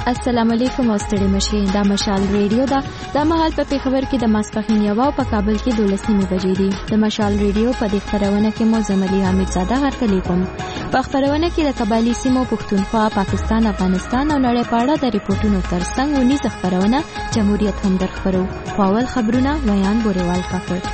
السلام علیکم او ستړي مشي دا مشال ریډیو دا د مهال په پیښور کې د ماسپخین یو او په کابل کې 12 بجې دي د مشال ریډیو په دې خبرونه کې مو زملي حمید زاده هرکلی کوم په خبرونه کې د قبایلی سیمو پښتونخوا پاکستان افغانستان او نړۍ په اړه د ریپورتونو ترڅنګ ونیز خبرونه جمهوریت هم درخبرو اول خبرونه ویان بوریوال کاکړ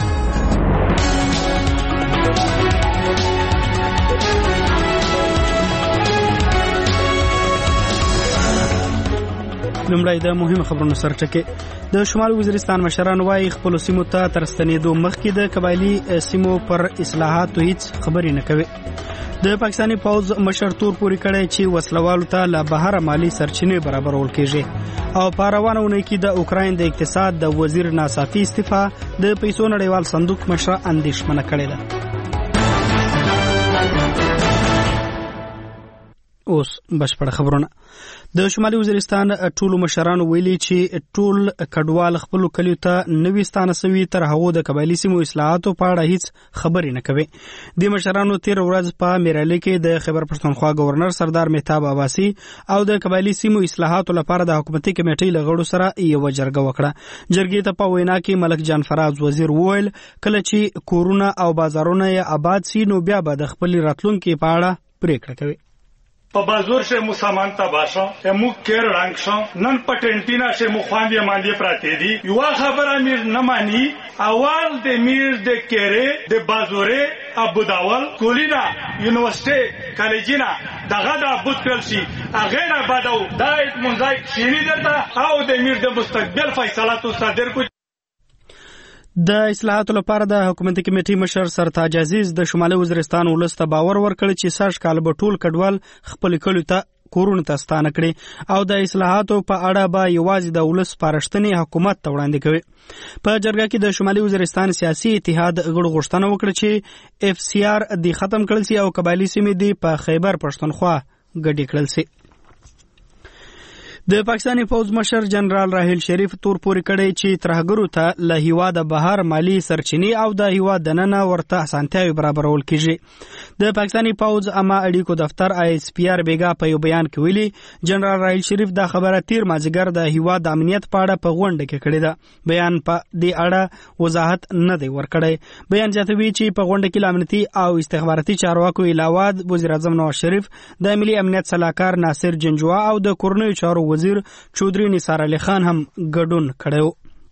لومړی د مهمو خبرونو سرټکي د شمال وزیرستان مشران وايي خپل سیمو ته ترستنېدو مخکې د قبایلی سیمو پر اصلاحاتو هیڅ خبرې نه کوي د پاکستاني پوز مشر تور پوری کړی چې وسلوالو ته له بهر مالی سرچینې برابرول کیږي او په روانه ونې کې د اوکراین د اقتصاد د وزیر ناصافي استعفا د پیسو نړیوال صندوق مشر اندیشمنه کړې ده اوس بشپړ خبرونه د شمالي وزیرستان ټولو مشرانو ویلي چې ټول کډوال خپل کلیو ته نوې ستانه سوي تر هغه د قبایلی سیمو اصلاحاتو په اړه هیڅ خبرې نه کوي د مشرانو تیر ورځ په میرالی کې د خیبر پښتونخوا گورنر سردار مهتاب عباسي او د قبایلی سیمو اصلاحاتو لپاره د حکومتي کمیټې له غړو سره یو جرګه وکړه جرګې ته په وینا کې ملک جان فراز وزیر وویل کله چې کورونه او بازارونه یې آباد سي نو بیا به د خپل راتلونکو په اړه پریکړه کوي په بازور شه مو سامان تا باشو مو کیر رنگ شو نن پټنټینا شه مو خواندې ماندې پراته دي یو خبره میر نه مانی اول د میر د کېره د بازوره ابو داول کولینا یونیورسيټي کالجینا دغه د ابو تلشي هغه نه بعدو دایت منځای شینی درته او د میر د مستقبل فیصلاتو صادر کو د اصلاحاتو لپاره د حکومتي کمیټې مشر سرتاج عزیز د شمالي وزیرستان ولست باور ورکړ چې سږ کال به ټول کډوال خپل کلیو ته کورونه ته ستانه کړي او د اصلاحاتو په اړه به یوازې د ولس پارښتنې حکومت ته وړاندې کوي په جرګه کې د شمالي وزیرستان سیاسي اتحاد غړو غوښتنه وکړه چې اف سی آر دی ختم کړل شي او قبایلی سیمې دی په خیبر پښتونخوا ګډې کړل شي د پاکستاني فوج مشر جنرال راحیل شریف تور پوری کړی چې ترهګرو ته له هیواده بهر مالی سرچینې او د هیواد دننه ورته اسانتیاوي برابرول کیږي د پاکستاني فوج اما اړیکو دفتر آی اس پی آر بیګا په یو بیان کې ویلي جنرال راحیل شریف دا خبره تیر مازیګر د هیواد امنیت په اړه په غونډه کې کړې ده بیان په دې اړه وضاحت نه دی ورکړی بیان زیاتوي چې په غونډه کې امنیتي او استخباراتي چارواکو علاوه وزیر اعظم نواز شریف د ملي امنیت صلاحکار ناصر جنجوا او د کورنیو چارو وزیر چودري نثار علي خان هم ګډون کړو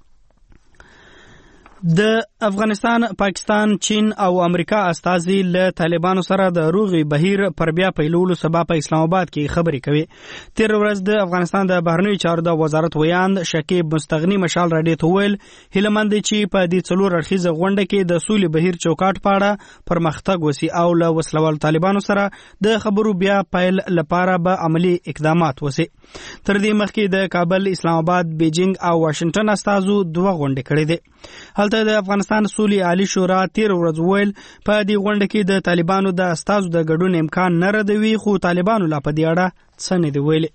د افغانستان پاکستان چین او امریکا استازي له طالبانو سره د روغي بهیر پر بیا پیلولو سبب په اسلام آباد کې خبرې کوي تیر ورځ د افغانستان د بهرنی چارو د وزارت ویاند شکیب مستغنی مشال راډیو ته ویل هیلمند چې په دې څلور اړخیزه غونډه کې د سولې بهیر چوکاټ پاړه پرمختګ وسی او له وسلوال طالبانو سره د خبرو بیا پیل لپاره به عملی اقدامات وسی تر دې مخکې د کابل اسلام آباد بیجینګ او واشنگټن استازو دوه غونډې کړې دي د افغانستان سولې عالی شورا تیر ورځ ویل په دې غونډه کې د طالبانو د استازو د ګډون امکان نه ردوي خو طالبانو لا په دې اړه څه نه دی ویلي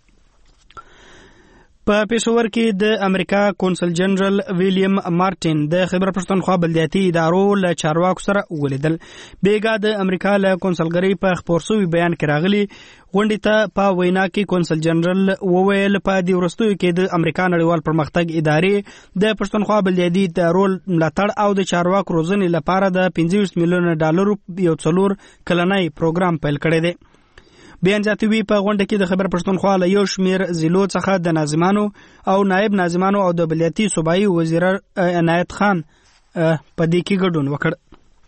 په پېښور کې د امریکا کونسل جنرال ویلیام مارټین د خیبر پښتونخوا بلدیاتي ادارو له چارواکو سره ولیدل بیګا د امریکا له کونسلګری په خبر شوی بیان کې راغلی غونډې ته په وینا کې کونسل جنرال وویل په دې ورستیو کې د امریکا نړیوال پرمختګ ادارې د پښتونخوا بلدیاتي ادارو ملاتړ او د چارواکو روزنې لپاره د 25 میلیون ډالر یو څلور کلنۍ پروګرام پیل کړی دی بیان زیاتوي په غونډه کې د خیبر پښتونخوا له یو شمیر ضلعو څخه د ناظمانو او نائب ناظمانو او د بلدیاتي صوبایي وزیر عنایت خان په دې کې ګډون وکړ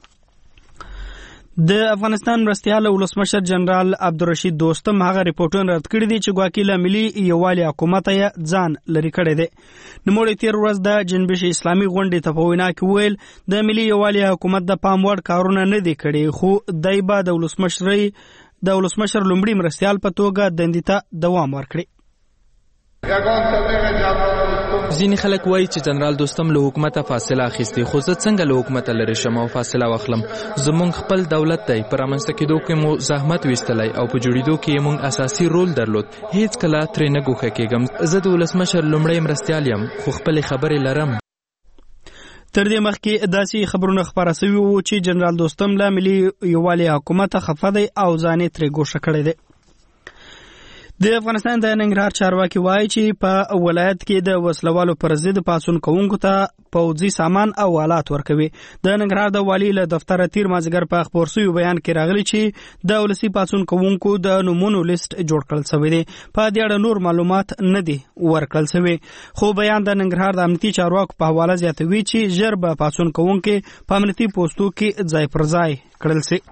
د افغانستان مرستیال ولسمشر جنرال عبدالرشید دوستم هغه ریپورټونه رد کړی دي چې ګواکې له ملي یووالي حکومت یې ځان لري کړی دی نوموړي تیر ورځ د جنبش اسلامي غونډې ته په وینا کې ویل د ملي یووالي حکومت د پام وړ کارونه نه دي کړي خو دای به د ولسمشر لومړي مرستیال په توګه دندې ته دوام ورکړي ځینې خلک وایي چې جنرال دوستم له حکومته فاصله اخیستې خو زه څنګه له حکومته لرې شم او فاصله واخلم زموږ خپل دولت دی په رامنځته کېدو کې مو زحمت ویستلی او په جوړېدو کې یې موږ اساسي رول درلود هیڅ کله ترې نه ګوښه کېږم زه د ولسمشر لومړی مرستیال یم خو خپلې خبرې لرم تر دې مخکې داسې خبرونه خپاره شوي وو چې جنرال دوستم له ملي یووالي حکومت خفه دی او ځان یې ترې ګوښه کړی دی د افغانستان د ننګرهار چارواکي وایي چې په ولایت کې د وسلوالو پر ضد پاڅون کوونکو ته پوځي سامان او آلات ورکوي. د ننګرهار د والي له دفتره تیر مازیګر په خبر شوی بیان کې راغلی چې د ولسي پاڅون کوونکو د نومونو لیست جوړ کړل شوی دی. په دې اړه نور معلومات نه دي ورکړل شوی، خو بیان د ننګرهار د امنیتي چارواکو په حواله زیاتوي چې ژر به پاڅون کوونکي په امنیتي پوسټو کې ځای پر ځای کړل شي.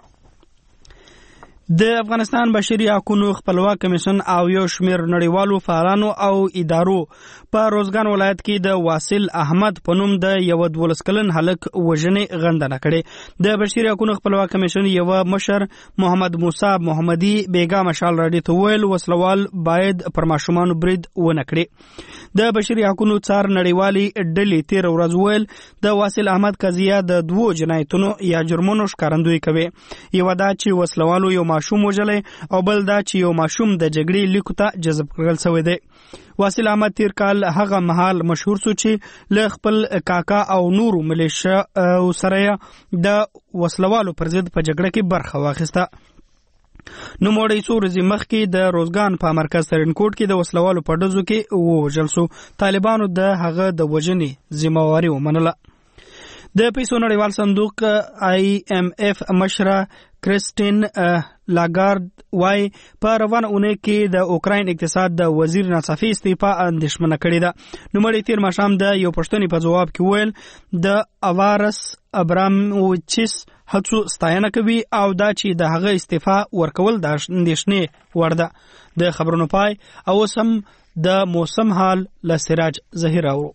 د افغانستان بشري حقوقو خپلواک کمیشن او یو شمېر نړیوالو فعالانو او ادارو په روزګان ولایت کې د واصل احمد په نوم د یو 12 کلن هلک وژنې غندنه کړې. د بشري حقوقو خپلواک کمیشن یو مشر محمد موسی محمدي بیګا مشال راډیو ته ویل وسلوال باید پر ماشومان برید ونه کړي. د بشري حقوقو څار نړیوالي ډلې تیر ورځ ویل د واصل احمد قضیه د 2 جنایتونو یا جرمونو ښکارندوی کوي. یو دا چې وسلوالو یو ماشوم وژلې او بل دا چې یو ماشوم د جګړې لیکو ته جذب کړل شوی دی. واصل احمد تیر کال هغه مهال مشهور سو چې له خپل کاکا او نورو ملیشیا سره د وسلوالو پر ضد په جګړه کې برخه واخیسته. نو موړی څو ورځې مخکې د روزګان په مرکز ترنکوټ کې د وسلوالو په ډزو کې ووژل شو. طالبانو د هغه د وژنې ذمہواري ومنله. د پیسو نړیوال صندوق IMF مشره کرستین لاګارد وای په روانه اونۍ کې د اوکراین اقتصاد د وزیر ناڅاپي استعفا اندېښمنه کړې ده. نوموړي تیر ماښام د یو پښتني په جواب کې ویل د اوارس ابراموویچس هڅو ستاینه کوي او دا چې د هغه استعفا ورکول د اندېښنې وړ ده. د خبرونو پای او سم د موسم حال له سراج ظهیر اورو.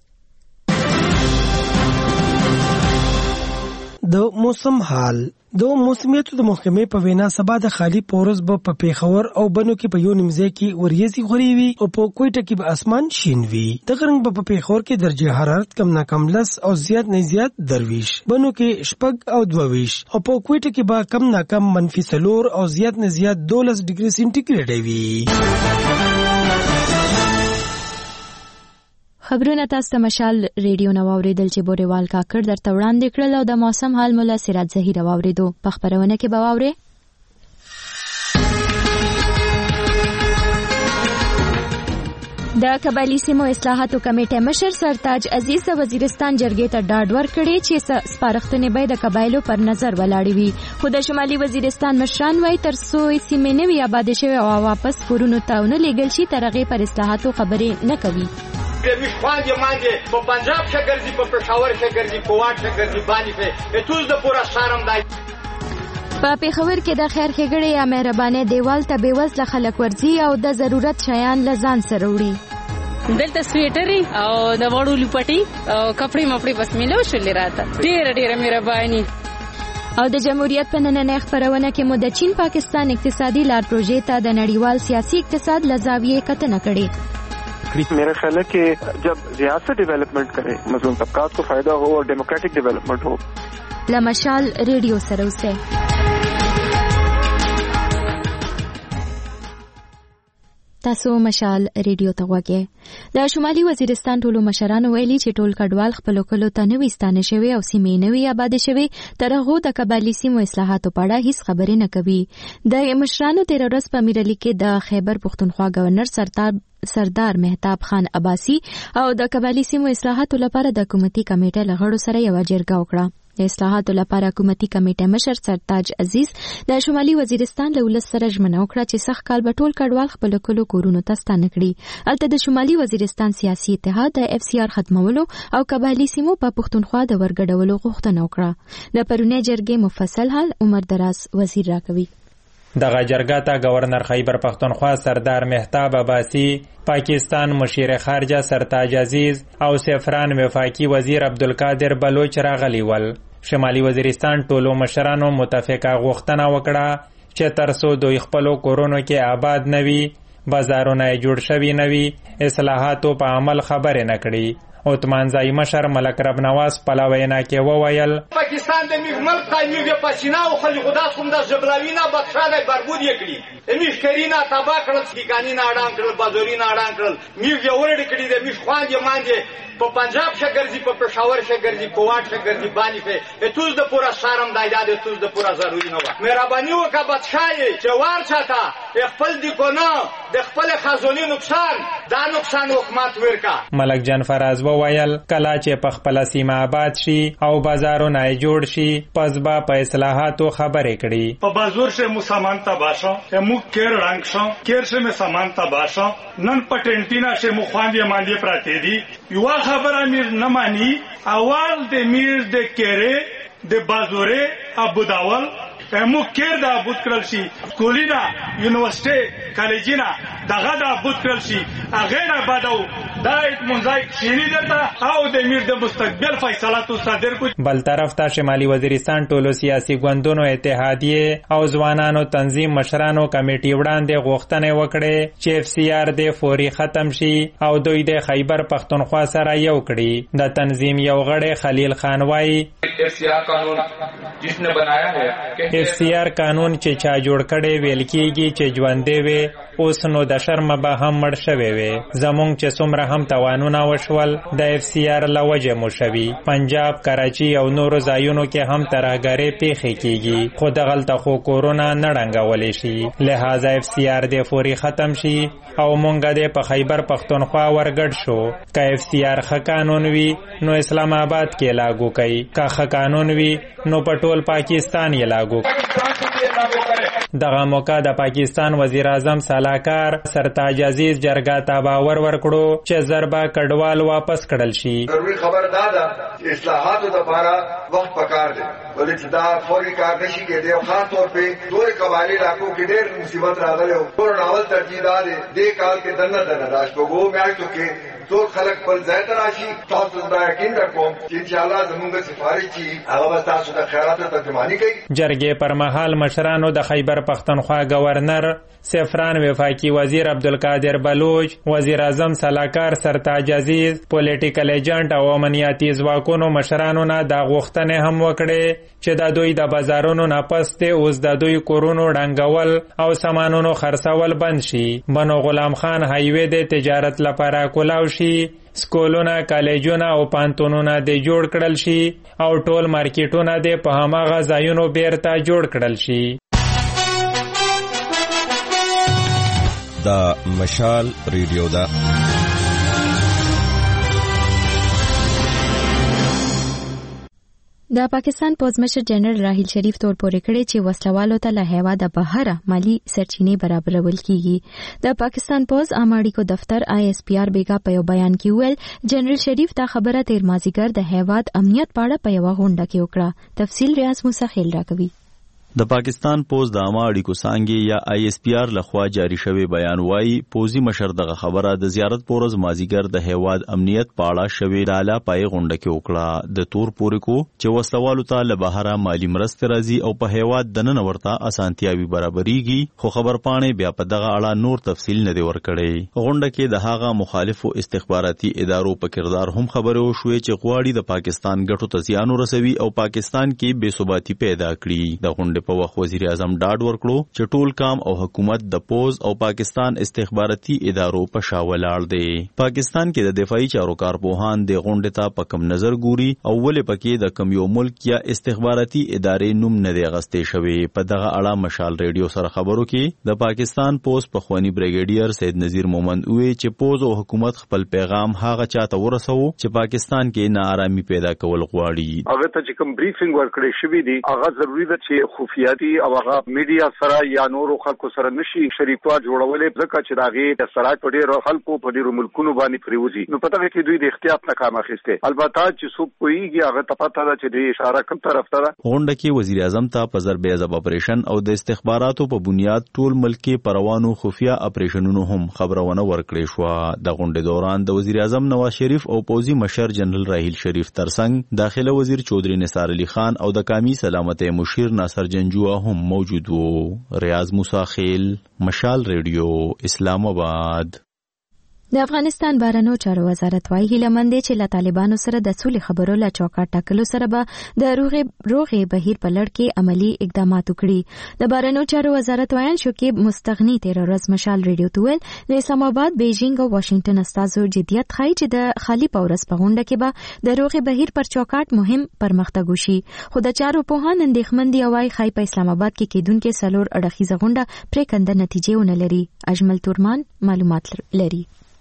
د موسم حال د موسمیاتو د محکمې په وینا سبا د خالی پورز په پیښور او بنو کې په یو نیمځای کې وریځي غوري وي او په کوټه کې به اسمان شین وي. د غرنګ په پیښور کې درجه حرارت کم نه کم لس او زیات نه زیات درویش، بنو کې شپږ او 22 او په کوټه کې به کم نه کم -4 او زیات نه زیات 12 ډیګري سنټیګریډ وي. خبرونه تاسو ته مشال ریډیو نو اوریدل چې بوريوال کاکړ درته وړاندې کړل او د موسم حال مولا سراج ظهیر اوریدو. په خبرونه کې به واوري د قبایلی سیمو اصلاحاتو کمیټې مشر سرتاج عزیز د وزیرستان جرګې ته ډاډ ورکړي چې سپارښتنې به د قبایلو پر نظر ولاړې وي، خو د شمالي وزیرستان مشران وایي تر څو سیمې نه وي آباد شوي او واپس کورونو ته ونه لیږل شي تر هغې پر اصلاحاتو خبرې نه کوي. پیرویش خواندی مانده په پنجاب شه ګرځي، په پېښور شه ګرځي، په واټ شه ګرځي، باندې په توز د پورا شارم دای. په پیښور کې د خیر ښېګړې یا مهربانۍ دیوال ته بېوزله خلک ورځي او د ضرورت شیان له ځان سره وړي. دلته سویټري او د وړو لپټي او کپړې مپړې بس ملو شولې راته ډېره مهرباني. او د جمهوریت په نننۍ خبرونه کې مو د چین پاکستان اقتصادي لار پروژې ته د نړیوال سیاسي اقتصاد له زاویې کتنه کړې. मेरा ख्याल है कि जब ज़्यादा से डेवलपमेंट करें, मजलूम तबकात को फायदा हो और डेमोक्रेटिक डेवलपमेंट हो. लमशाल रेडियो सरोसे تاسو مشال ریډیو ته وګورئ. د شمالي وزیرستان ټولو مشرانو ویلي چې ټول کډوال خپل کلو ته نوي ستانه شوي او سیمې نوي آباد شوي تر هغه د قبایلی سیمو اصلاحاتو په اړه هیڅ خبرې نه کوي. د مشرانو تیر ورځ په میرلی کې د خیبر پښتونخوا گورنر سردار مهتاب خان عباسی او د قبایلی سیمو اصلاحاتو لپاره د حکومتي کمیټې له غړو سره یو جرګه وکړه. د اصلاحاتو لپاره حکومتي کمیټې مشر سرتاج عزیز د شمالي وزیرستان له ولس سره ژمنه وکړه چې سخت کال به ټول کډوال خپل کلو کورونو ته ستانه کړي. البته د شمالي وزیرستان سیاسي اتحاد د FCR ختمولو او قبایلی سیمو په پښتونخوا د ورګډولو غوښتنه وکړه. د پرونی جرګې مفصل حال عمر دراز وزیر راکوي. دغه جرګه ته گورنر خیبر پختونخوا سردار مهتاب عباسی، پاکستان مشیر خارجه سرتاج عزیز او سفران وفاقی وزیر عبدالقادر بلوچ راغلی ول. شمالي وزیرستان ټولو مشرانو متفقه غوښتنه وکړه چې ترڅو دوی خپلو کورونو کې آباد نوي، بازارونه جوړ شوي نوي، اصلاحاتو په عمل خبرې نه کړي عثمانزای مشر ملک رب نواز په وینا کې وویل پاکستان د میغ ملک قایمی په پسینا او خلک خدا کوم د زبلاوینا بخښاله بربود یکړي میغ کرینا تبا کړل سګانینا اډان کړل بازورینا اډان کړل میغ یې ورډ کړي د میغ خواندې مانځي په پنجاب شګرځي په پېښور شګرځي کوواټ شګرځي باندې په توز د پورا شارم دایاد توز د پورا ضروري نه و مهرباني وکړه بادشاہي چې وار چاته خپل دی کو نه د خپل خزانه نقصان دا نقصان حکومت ورکا. ملک جان فراز وویل کله چې په خپل سیمه آباد شي او بازارونه جوړ شي پس با په اصلاحاتو خبرې کړي. په بازار شه مسامانتا باشه مو کېر رنگ شو کېر شه مسامانتا باشه نن پټنټینا شه مو خواندې ماندې پراته دي یو خبره میر نه مانی اول د میر د کېره د بازوره ابو داول مو کېر د ابو کړل شي کولینا یونیورسيټي کالجینا دغه د ابو کړل شي هغه نه بدو دایت منځای شینی درته او د میر د مستقبل فیصلاتو صادر کو. بل طرف ته شمالي وزیرستان ټولو سیاسي ګوندونو اتحادیه او ځوانانو تنظیم مشرانو کمیټي وړاندې غوښتنه وکړه چې اف سی آر د فوري ختم شي او دوی د خیبر پختونخوا سره یو کړي. د تنظیم یو غړی خلیل خان وایي اف سی آر قانون جس نے بنایا ہے اف سی آر قانون چې چا جوړ کړي ویل کیږي چې ژوندې وي اوس نو د شرم به هم مړ شوی وي. زمونږ چې څومره هم توانونه وشول د اف سی آر لوجه مو شوي. پنجاب کراچي او نورو ځایونو کې هم ترهګرۍ پیښې کیږي خو دغلته خو کورونا نه ړنګولی شي. لہذا اف سی آر د فوري ختم شي او مونږ د په خیبر پختونخوا ورګډ شو. که اف سی آر ښه قانون وي نو اسلام آباد کې لاګو کوي که ښه قانون وي نو په ټول پاکستان یې لاګو. دغه موقع د پاکستان وزیر اعظم سلاکار سرتاج عزیز جرګه ته باور ورکړو چې ضربه کډوال واپس کړل شي. ضروري خبر دا ده چې اصلاحاتو لپاره وخت پکار دی ولې چې دا فوري کار نشي کېدی او خاص طور په ټول قبایلی علاقو کې ډېر مصیبت راغلی او ټول ناول ترجیح دا دی دې کال کې دنه راشپوګو میاشتو کې ټول خلک پر ځای ته راشي. تاسو دا یقین درکوم چې انشاءالله زموږ سفارش چې هغه به تاسو د خیراتو ترجماني کوي. جرګې پر مهال مشرانو د خیبر پختونخوا گورنر سفران وفاقی وزیر عبدالقادر بلوچ وزیر اعظم سلاکار سرتاج عزیز پولیټیکل ایجنټ او امنیتي ځواکونو مشرانو نه دا غوښتنې هم وکړې چې د دوی د بازارونو نه پس ته اوس د دوی کورونو ډنګول او سامانونو خرڅول بند شي. بنو غلام خان هایوی د تجارت لپاره کولاو شي. سکولونه کالجونه او پانتونونه د جوړ کړل شي او ټول مارکیټونه د په هماغه ځایونو بیرته جوړ کړل شي. دا مشال ریډیو ده. د پاکستان پوزمشر جنرال راحیل شریف تور پورې کړی چې وسلوالو ته له هیواده بهره مالی سرچینې برابرول کیږي. د پاکستان پوز عاماړیکو دفتر ISPR بیگا په یو بیان کې ویل جنرال شریف دا خبره تیر مازیګر د هیواد امنیت پاړه په یو غونډه کې وکړه. تفصیل ریاض موسی خیل راکوي. د پاکستان پوز د عامه اړیکو څانګې یا ISPR لخوا جاری شوی بیان وایي پوزي مشر دغه خبره د زیارت پورز مازیګر د هیواد امنیت پاړه شوی ډاله پای غونډه کې وکړه. د تور پورې کو چې وسلوالو ته له بهره مالی مرسته راځي او په هیواد دننه ورته اسانتیاوي برابرېږي خو خبرپاڼې بیا په دغه اړه نور تفصیل نه دی ورکړی. غونډه کې د هغه مخالفو استخباراتي ادارو په کردار هم خبرې وشوې چې غواړي د پاکستان ګټو ته زیان ورسوي او پاکستان کې بې ثباتي پیدا کړي. د غونډې په وخت وزیر اعظم ډاډ ورکړو چې ټول کام او حکومت د پوز او پاکستان استخباراتي ادارو په شا ولاړ دی. پاکستان کې د دفاعي چارو کارپوهان د غونډې ته په کم نظر ګوري او ولې پکې د کم یو ملک یا استخباراتي ادارې نوم نه دی غستې شوی. په دغه اړه مشال ریډیو سره خبرو کې د پاکستان پوز پخوانی بریګیډیر سید نذیر مومند وی چې پوز او حکومت خپل پیغام هغه چاته ورسو چې پاکستان کې ناارامي پیدا کول غواړي. هغه ته چې کوم بریفینګ ورکړی شوی دی هغه ضروری ده چې خفیاتي او هغه میډیا سره یا نورو خلکو سره نشي شریکوا جوړولې ځکه چې داغه د سرای په ډیرو خلکو په ډیرو ملکونو باندې پریوزي نو پته کې دوی د احتیاط نه کار اخیسته. البته چې څوک کویږي هغه ته پته ده چې د اشاره کوم طرف ته. غونډه کې وزیر اعظم ته په ضرب عذاب اپریشن او د استخباراتو په بنیاد ټول ملکی پروانو خفیا اپریشنونو هم خبرونه ورکړې شو. د غونډې دوران د وزیر اعظم نواز شریف او پوزي مشر جنرال راحیل شریف ترڅنګ داخله وزیر چودري نثار علي خان او د قومي سلامت مشیر ناصر جنجو هم موجود وو. ریاض موسی خیل مشال ریډیو اسلام آباد. د افغانستان بهرنیو چارو وزارت وايي هیله مند چې له طالبانو سره د سولې خبرو له چوکاټ ټاکلو سره به د روغې بهیر په لړ کې عملی اقدامات وکړي. د بهرنیو چارو وزارت وایي شکیب مستغنی 13 ورځ مشال ریډیو ته ویل د اسلام آباد، بیجینګ او واشنگټن استازو جديت ښایي چې د خالي پورس په غونډه کې به د روغې بهیر پر چوکاټ مهم پرمختګ وشي. خو د چارو پوهان اندېښمن دي او وايي ښایي په اسلام آباد کې کېدونکې څلور اړخیزه غونډه پرېکنده نتیجې ونه لري. اجمل تورمان معلومات لري.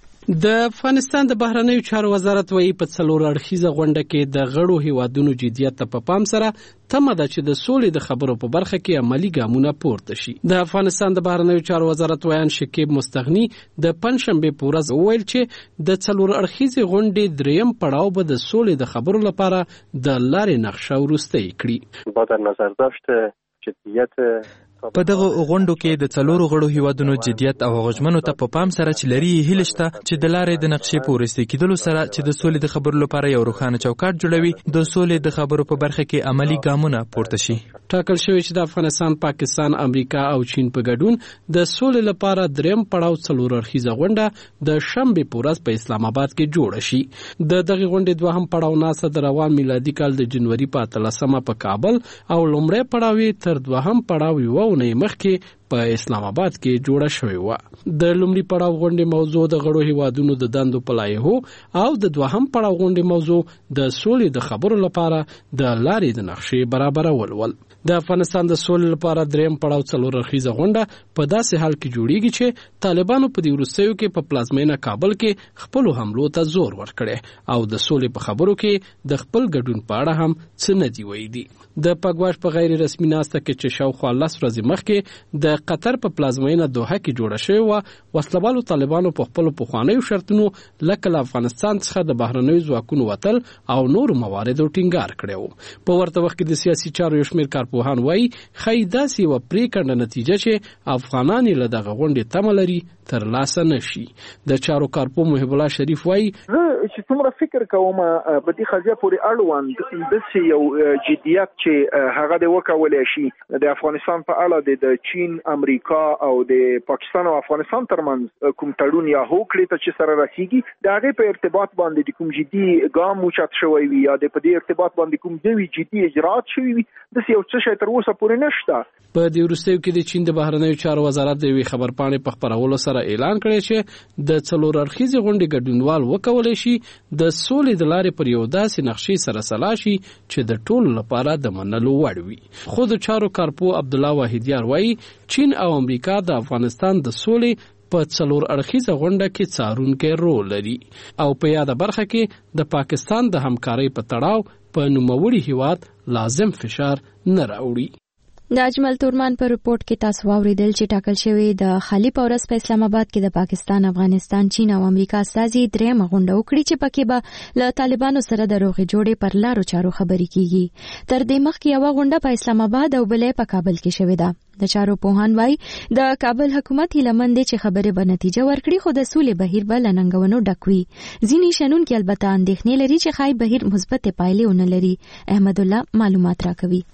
د افغانستان د بهرنیو چارو وزارت وایي په څلور اړخیزه غونډه کې د غړو هیوادونو جديت ته په پام سره تمه ده چې د سولې د خبرو په برخه کې عملی ګامونه پورته شي. د افغانستان د بهرنیو چارو وزارت وایي شکیب مستغنی د پنځشنبه په ورځ وویل چې د څلور اړخیزه غونډې دریم پړاو به د سولې د خبرو لپاره د لارې نقشه ورسته کړي. با در نظر داشته جدیت په دغه غونډو کې د څلورو غړو هیوادونو جديت او غوښمنو ته په پام سره چې لري هیله شته چې د لارې د نقشې په ورسته کېدلو سره چې د سولې د خبرو لپاره یو روښانه چوکاټ جوړوي، د سولې د خبرو په برخه کې عملی ګامونه پورته شي. ټاکل شوی چې د افغانستان، پاکستان، امریکا او چین په ګډون د سولې لپاره دریم پړاو څلور اړخیزه غونډه د شنبه په ورځ په اسلام آباد کې جوړه شي. د دغه غونډې دوهم پړاو ناسه د روان میلادي کال د جنوري په 13مه په کابل او لومړی پړاو تر دوهم پړاو یو نه مخکې په اسلام آباد کې جوړه شوې و. د لومړي پړاو غونډې موضوع د غړو هیوادونو د دندو په لایحو او د دوهم پړاو غونډې موضوع د سولې د خبرو لپاره د لارې د نقشې برابرول ول. د افغانستان د سولې لپاره دریم پړاو څلور اړخیزه غونډه په داسې حال کې جوړیږي چې طالبانو په دې وروستیو کې په پلازمینه کابل کې خپل حملو ته زور ورکړي او د سولې په خبرو کې د خپل ګډون په اړه هم څه نه دی ویلي. د پګواش په غیر رسمي ناسته کې چې شاوخوا 10 ورځې مخکې د قطر په پلازمینه دوحه کې جوړه شوې و، وسلوالو طالبانو په خپل پخوانیو شرطونو لکه افغانستان څخه د بهرنیو ځواکونو وتل او نور مواردو ټینګار کړو. په ورته وخت کې د سیاسي چارو یو شمېر کارپوهان وایي ښایي داسې یوه پرېکنده نتیجه چې افغانان یې له دغه غونډې تمه لري ترلاسه نشي. د چارو کارپوه محب الله شریف وایي چې څومره فکر کوم په دې قضیه پورې اړوند داسې یو جدیت چې هغه د وکولای شي د افغانستان په اړه د چین، امریکا او د پاکستان او افغانستان ترمنځ کوم تړون یا هوکړې ته چې سره رسیږي د هغې په ارتباط باندې د کوم جدي ګام اوچت شوی وي یا د په دې ارتباط باندې کوم نوي جدي اجرات شوي وي داسې یو څه شی تر اوسه پورې نشته. په دې وروستیو کې د چین د بهرنیو چارو وزارت د یوې خبرپاڼې په خپرولو سره اعلان کړی چې د څلور اړخیزې غونډې ګډونوال وکولی شي د سولې د لارې پر یو داسې نقشې سره سلا شي چې د ټولو لپاره د منلو وړ وي. خو د چارو کارپوه عبدالله واحدیار وایي چین او امریکا د افغانستان د سولې په څلور اړخیزه غونډه کې څارونکی رول لري او په یاده برخه کې د پاکستان د همکارۍ په تړاو په نوموړي هیواد لازم فشار نه راوړي. د اجمل تورمان په رپورت کې تاسو واوریدل چې ټاکل شوی د خالي پورس په اسلام آباد کې د پاکستان، افغانستان، چین او امریکا استازي درېمه غونډه وکړي چې پکې به له طالبانو سره د روغې جوړې پر لارو چارو خبرې کیږي. تر دې مخکې یو غونډه په اسلام آباد او بلې په کابل کې شوې ده. د چارو پوهان وایي د کابل حکومت هیله مند دی چې خبرې به نتیجه ورکړي، خو د سولې بهیر به له ننګونو ډک وي. ځینې شنونکي البته اندېښنې لري چې ښایي بهیر مثبتې پایلې ونه لري. احمد الله معلومات راکوي.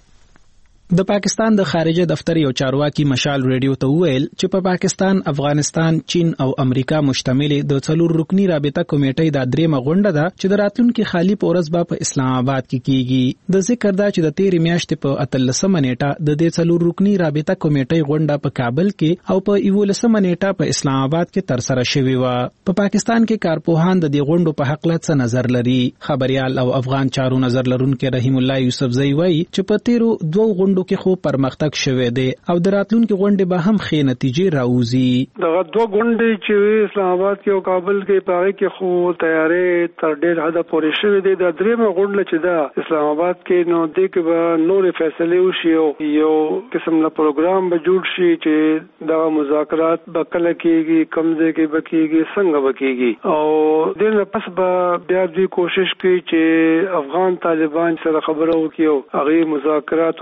د پاکستان د خارجه دفتر یو چارواکي مشال ریډیو ته وویل چې په پاکستان، افغانستان، چین او امریکا مشتمل د څلور رکنی رابطه کمیټې د درېمه غونډه ده چې د راتلونکي خالي پورس په اسلام آباد کې کیږي. د ذکر دا چې د 13 میاشتې په 13مه نیټه د دې څلور رکنی رابطه کمیټې غونډه په کابل کې او په 11مه نیټه په اسلام آباد کې تر سره شوې و. په پاکستان کې کارپوهان د دې غونډو په حق له نظر لري. خبريال او افغان چارو نظر لرونکي رحیم الله یوسفزئی وایي چې په 13 غونډو کې خو پرمختګ شوه دی او د راتلونکي غونډې به هم ښې نتیجې راوځي. دغه دوه غونډې چې اسلام آباد کې او کابل کې پاره کې خو تیارې تر ډېر حد پورې شوې دي. د درېمه غونډه چې دا اسلام آباد کې نو د کې به نورې فیصلې وشي او یو قسم له پروګرام به جوړ شي چې دا مذاکرات به کله کېږي، کوم ځای کې به کېږي، څنګه به کېږي او دې نه پس به بیا دوی کوشش کوي چې افغان طالبان سره خبرو وکړي او هغه مذاکرات ته تیار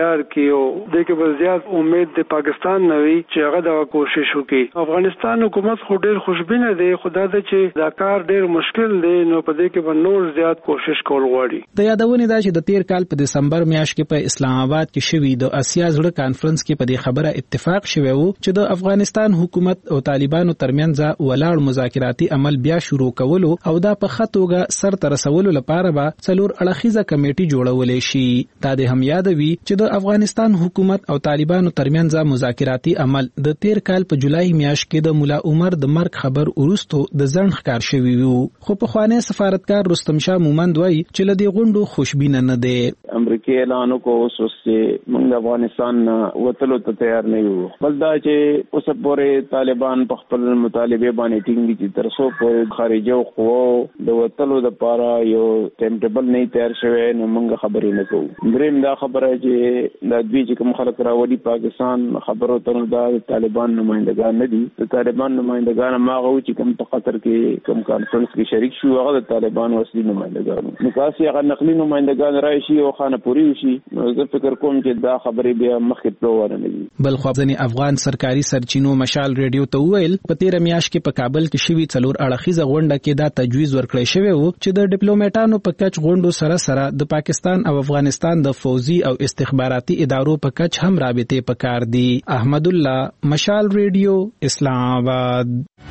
تیار کیو دغه په زیات امید د پاکستان نه وی چې هغه دا کوشش وکړي. افغانستان حکومت خو ډېر خوشبینه دی، خدای دې چې دا کار ډېر مشکل دی، نو په دې کې به نور زیات کوشش کول غواړي. د یادونه ده چې د تیر کال په دسمبر میاشت کې په اسلام آباد کې شوی د اسیا زړه کانفرنس کې په دې خبره اتفاق شوی وو چې د افغانستان حکومت او طالبانو ترمنځ ولاړ مذاکراتي عمل بیا شروع کولو او دا په خطوګه سر ته رسولو لپاره به څلور اړخیزه کمیټي جوړولې شي. دا د هم یادوي چې د افغانستان حکومت او طالبانو ترمنځ مذاکراتي عمل د تیر کال په جولای میاشت کې د مولا عمر د مرګ خبر وروسته د ځنډ ښکار شوی وو. خو په خواني سفارتکار رستم شاه مومند وایي چې لدی غونډو خوشبینه نه دی. امریکای اعلان کو اوس موږ افغانستان وتلو ته تیار نه یو. بل دا چې اوس پورې طالبان په خپل مطالبه باندې ټینګ دي تر څو په خارجي خو د وتلو لپاره یو ټایم ټیبل نه تیار شوی، نو موږ خبرې نه کوو. دریم دا خبره چې د دوی چې کوم خلک راوړي پاکستان خبرو ته دا طالبان نمائندگان نه دي. د طالبان نمائندگان ماغه چې کوم په قطر کې کوم کانفرنس کې شریک شو هغه د طالبان اصلي نمائندگان نو کاسي هغه نقلي نمائندگان راشي او خانه پوری شي. زه فکر کوم چې دا خبرې بیا مخکې پروانه نه دي. بل خو ځنی افغان سرکاري سرچینو مشال ریډیو ته ویل په 13 میاشت کې په کابل کې شوی څلور اړخیزه غونډه کې دا تجویز ورکړی شوی وو چې د ډیپلوماټانو په کچ غونډو سره د پاکستان او افغانستان د فوزي او استخباراتي ادارو په کچ هم رابطې پکار دي. احمد الله، مشال ریډیو، اسلام آباد.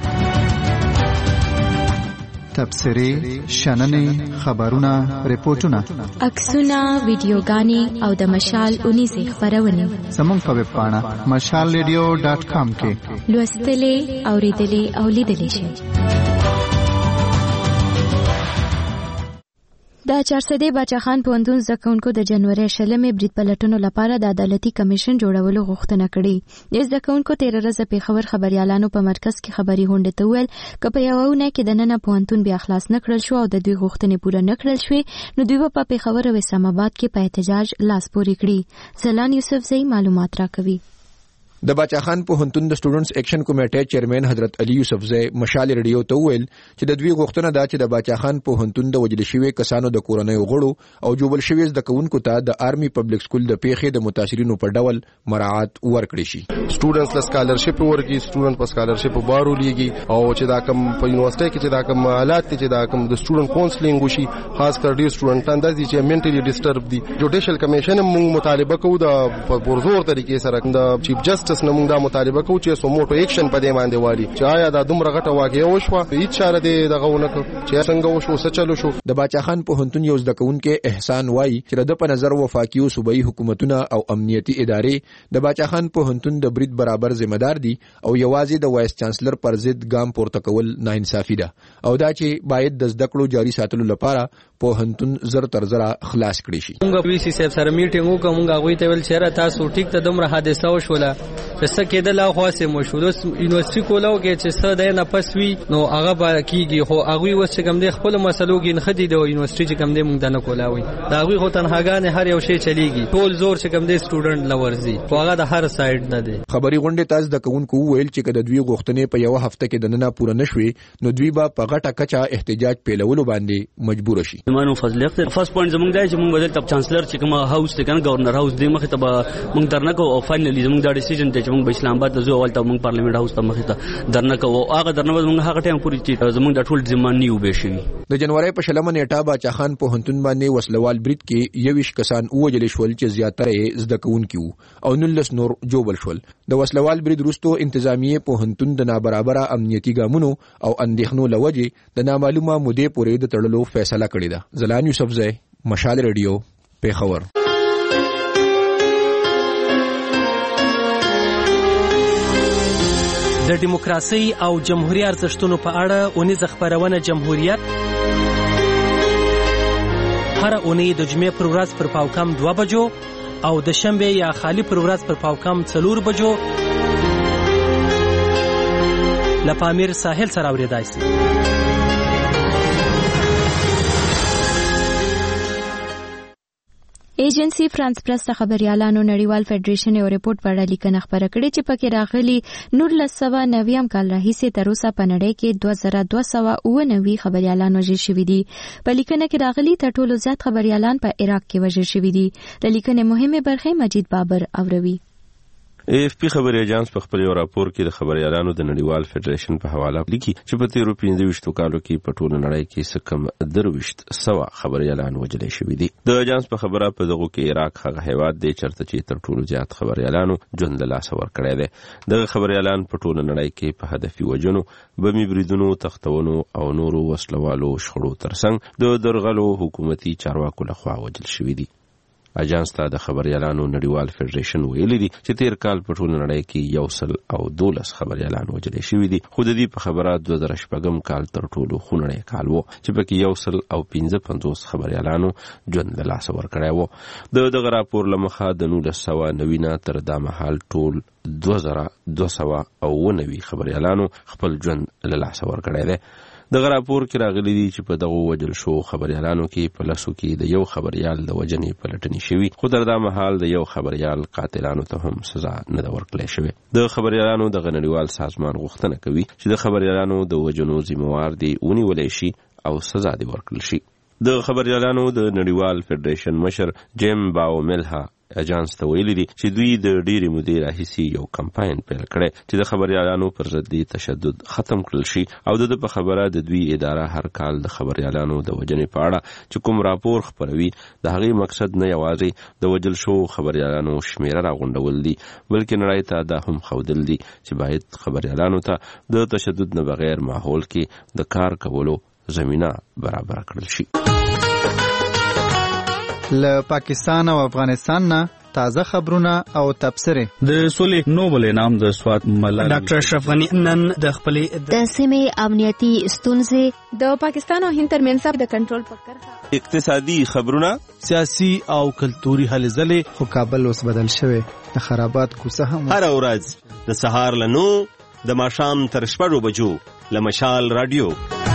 تبصرې، شننې، خبرونه، ریپورتونه، عکسونه، ویډیوګانې او د مشال اونیزې خبرونه زموږ په ویب پاڼه mashalradio.com کې لوستلې، اوریدلې او لیدلې شئ. د چارسدې باچا خان پوهنتون زده کوونکو د جنوري 20 برید پلټنو لپاره د عدالتي کمیشن جوړولو غوښتنه کړې. د زده کوونکو 13 ورځې پیښور خبريالانو په مرکز کې خبري غونډه ته ویل چې په یو ونه کې د نن پوهنتون بیا خلاص نکړل شو او د دوی غوښتنې پوره نکړل شوې، نو دوی په پیښور او اسلام آباد کې په احتجاج لاس پورې کړی. زلان یوسفزئی معلومات راکوي. د باچا خان پوهنتون د سټوډنټس اکشن کمیټې چیرمن حضرت علي یوسفزئی مشال ریډیو ته ویل چې د دوی غوښتنه ده چې د باچا خان پوهنتون د وجل شوی کسانو د کورنۍ غړو او جوبل شوی زده کوونکو ته د آرمي پبلک سکول د پیښې د متاثرینو په ډول مراعات ورکړي شي. سټوډنټس له سکالرشپ ورګي، سټوډنټ په سکالرشپ بارو لیږي او چې دا کوم په یونیورسيټي کې چې دا کوم حالات چې دا کوم د سټوډنټ کونسلینګ وشي، خاص کر ډیر سټوډنټان د چې منټلی ډیسټرب دي. جوډیشل کمیشن موږ مطالبه کوو د پرزور طریقې سره د چیف جسټس نه موږ دا مطالبه کوو چې سو موټو اکشن په دې باندې والی چې آیا دا دومره غټه واقعه وشوه، هیڅ چاره دې دغه ونکړه چې څنګه وشو څه چلو شو. د باچا خان پوهنتون یو زده کوونکې احسان وای چې د په نظر وفاقي صوبایي حکومتونه او امنیتي ادارې د باچا خان پوهنتون د برید برابر ذمہ دار دي او یوازې د وایس چانسلر پر ضد ګام پورته کول ناانصافي ده او دا چې باید د زده کړو جاري ساتلو لپاره پوهنتون زر تر زر خلاص کړي شي. موږ وی سی صاحب سره میټینګ وکړو، موږ غوي ته ویل چې تاسو ټیک ته دومره حادثه وشوله چې څه کېدل او خاصه مشهور یونیورسيټي کولاو کې چې څه د نه پس وی نو هغه به کیږي، خو هغه وس کوم د خپل مسلو کې نخدي د یونیورسيټي چې کوم د موږ نه کولاوي دا هغه خو تنهاګان هر یو شی چلیږي، ټول زور چې کوم د سټوډنټ لورزي خو هغه د هر سایډ نه دی. خبري غونډه تاسو د کوونکو ویل چې کله دوی غوښتنې په یو هفته کې د نن پوره نشوي نو دوی به په غټه کچا احتجاج پیلولو باندې مجبور شي. زمونږ فضل اختر فرست پوینټ زمونږ دی چې موږ بدل تب چانسلر چې کوم هاوس ته کنه گورنر هاوس دی مخه ته موږ درنه کو او فائنلی زمونږ دا ډیسیژن ته چې موږ په اسلام آباد ته ځو اول ته موږ پارلیمنت هاوس ته مخه ته درنه کو او هغه درنه موږ هغه ټیم پوری چې زمونږ د ټول ځمانی وبې شي. د جنوري په 16 نیټه باچا خان پوهنتون باندې وسلوال برید کې 21 کسان وژل شول چې زیاتره زده کوونکي وو او 19 نور جوبل شول. د وسلوال برید وروسته انتظامیه پوهنتون د نابرابر امنیتي ګامونو او اندېښنو لوجې د نامعلومه مودې پورې د تړلو فیصله کړې ده. زلان یوسفزئی، مشال ریډیو، پیښور. د دیموکراسي او جمهوریت ارزښتونو په اړه اونیزه خبرونه جمهوریت هر اونۍ د جمعې پر ورځ پر پاوکم 2 بجو او د شنبه یا خالی پر ورځ پر پاوکم 4 بجو لپامیر ساحل سره اوریدای شي. ایجنسی فرانس پرس ته خبريالانو نړیوال فدریشن یو ریپورت په اړه لیکنه خبره کړې چې پکې راغلي 1990 کال راهیسې تر اوسه په نړۍ کې 2299 خبريالان وژل شوي دي. په لیکنه کې راغلي تر ټولو زیات خبريالان په عراق کې وژل شوي دي. د لیکنې مهمه برخه مجید بابر اوروي. AFP خبري اجانس په خپل راپور کې د خبريالانو د نړیوال فدریشن په حواله لیکي چې په تیرو 15 کالو کې په ټوله نړۍ کې سکم 23 خبريالان وژل شوي دي. د اجانس په خبره په دغه کې عراق هغه هیواد دی چرته چې تر ټولو زیات خبريالانو ژوند له لاسه ورکړی دی. دغه خبريالان په ټوله نړۍ کې په هدفي وژنو، بمي بریدونو، تختونو او نورو وسلوالو شخړو ترڅنګ د درغلو حکومتي چارواکو لخوا وژل شوي دي. اجانس ته د خبريالانو نړیوال فدریشن ویلي دي چې تیر کال په ټوله نړۍ کې 112 خبريالان وژل شوي دي. خو د دې په خبره 2014 کال تر ټولو خونړی کال وو چې پکې 155 خبريالانو ژوند له لاسه ورکړی وو. دغه راپور لمخه د 1990 تر دا مهال ټول 2290 خبريالانو خپل ژوند له لاسه ورکړی دی. دغه راپور کې راغلي دي چې په دغه وژل شو خبريالانو کې په لاسو کې د یو خبريال د وژنې پلټنې شوي، خو تر دا مهال د یو خبريال قاتلانو ته هم سزا نه ده ورکړل شوې. د خبريالانو د نړیوال سازمان غوښتنه کوي چې د خبريالانو د وژنو ذمہوار دي ونیول شي او سزا دي ورکړل شي. د خبريالانو د نړیوال فدریشن مشر جیم باوملها اجانس ته ویلي دي چې دوی د ډېرې مودې راهیسې یو کمپاین پیل کړی چې د خبريالانو پر ضد تشدد ختم کړل شي او د په خبره د دوی اداره هر کال د خبريالانو د وژنې په اړه چې کوم راپور خپروي د هغې مقصد نه یوازې د وژل شو خبريالانو شمیره راغونډول دي بلکې نړۍ ته دا هم ښودل دي چې باید خبريالانو ته د تشدد نه بغیر ماحول کې د کار کولو زمینه برابر کړل شي. له پاکستان او افغانستان نه تازه خبرونه او تبصره. د سولې نوبل انعام د سواد ملال ډاکټر اشرف غنی نن د خپلې د سیمې امنیتي ستونزې د پاکستان او هند ترمنځ د کنټرول په کرښه، اقتصادي خبرونه، سیاسي او کلتوري هلې ځلې. خو کابل اوس بدل شوی، د خرابات کوڅه هم هر ورځ د سهار له 9 د ماښام تر 6 بجو له مشال رادیو.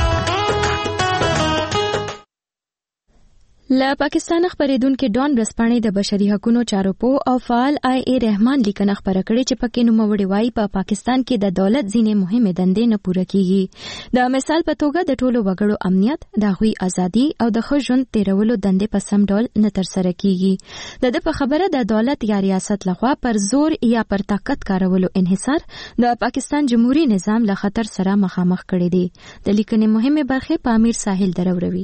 له پاکستان خبرېدونکو ډان برسپانې د بشري حقوقو چارو په او فعال آی رحمان لیکنه خبره کړې چې پکې نوموړي وايي په پاکستان کې د دولت ځینې مهمه دندې نه پوره کیږي. د مثال په توګه د ټولو وګړو امنیت، د هغوی ازادي او د ښه ژوند تیرولو دندې په سم ډول نه ترسره کیږي. د په خبره د دولت یا ریاست لخوا پر زور یا پر طاقت کارولو انحصار د پاکستان جمهوریت نظام له خطر سره مخامخ کړي دي. د لیکنې مهمه برخه په امیر ساحل دروروي.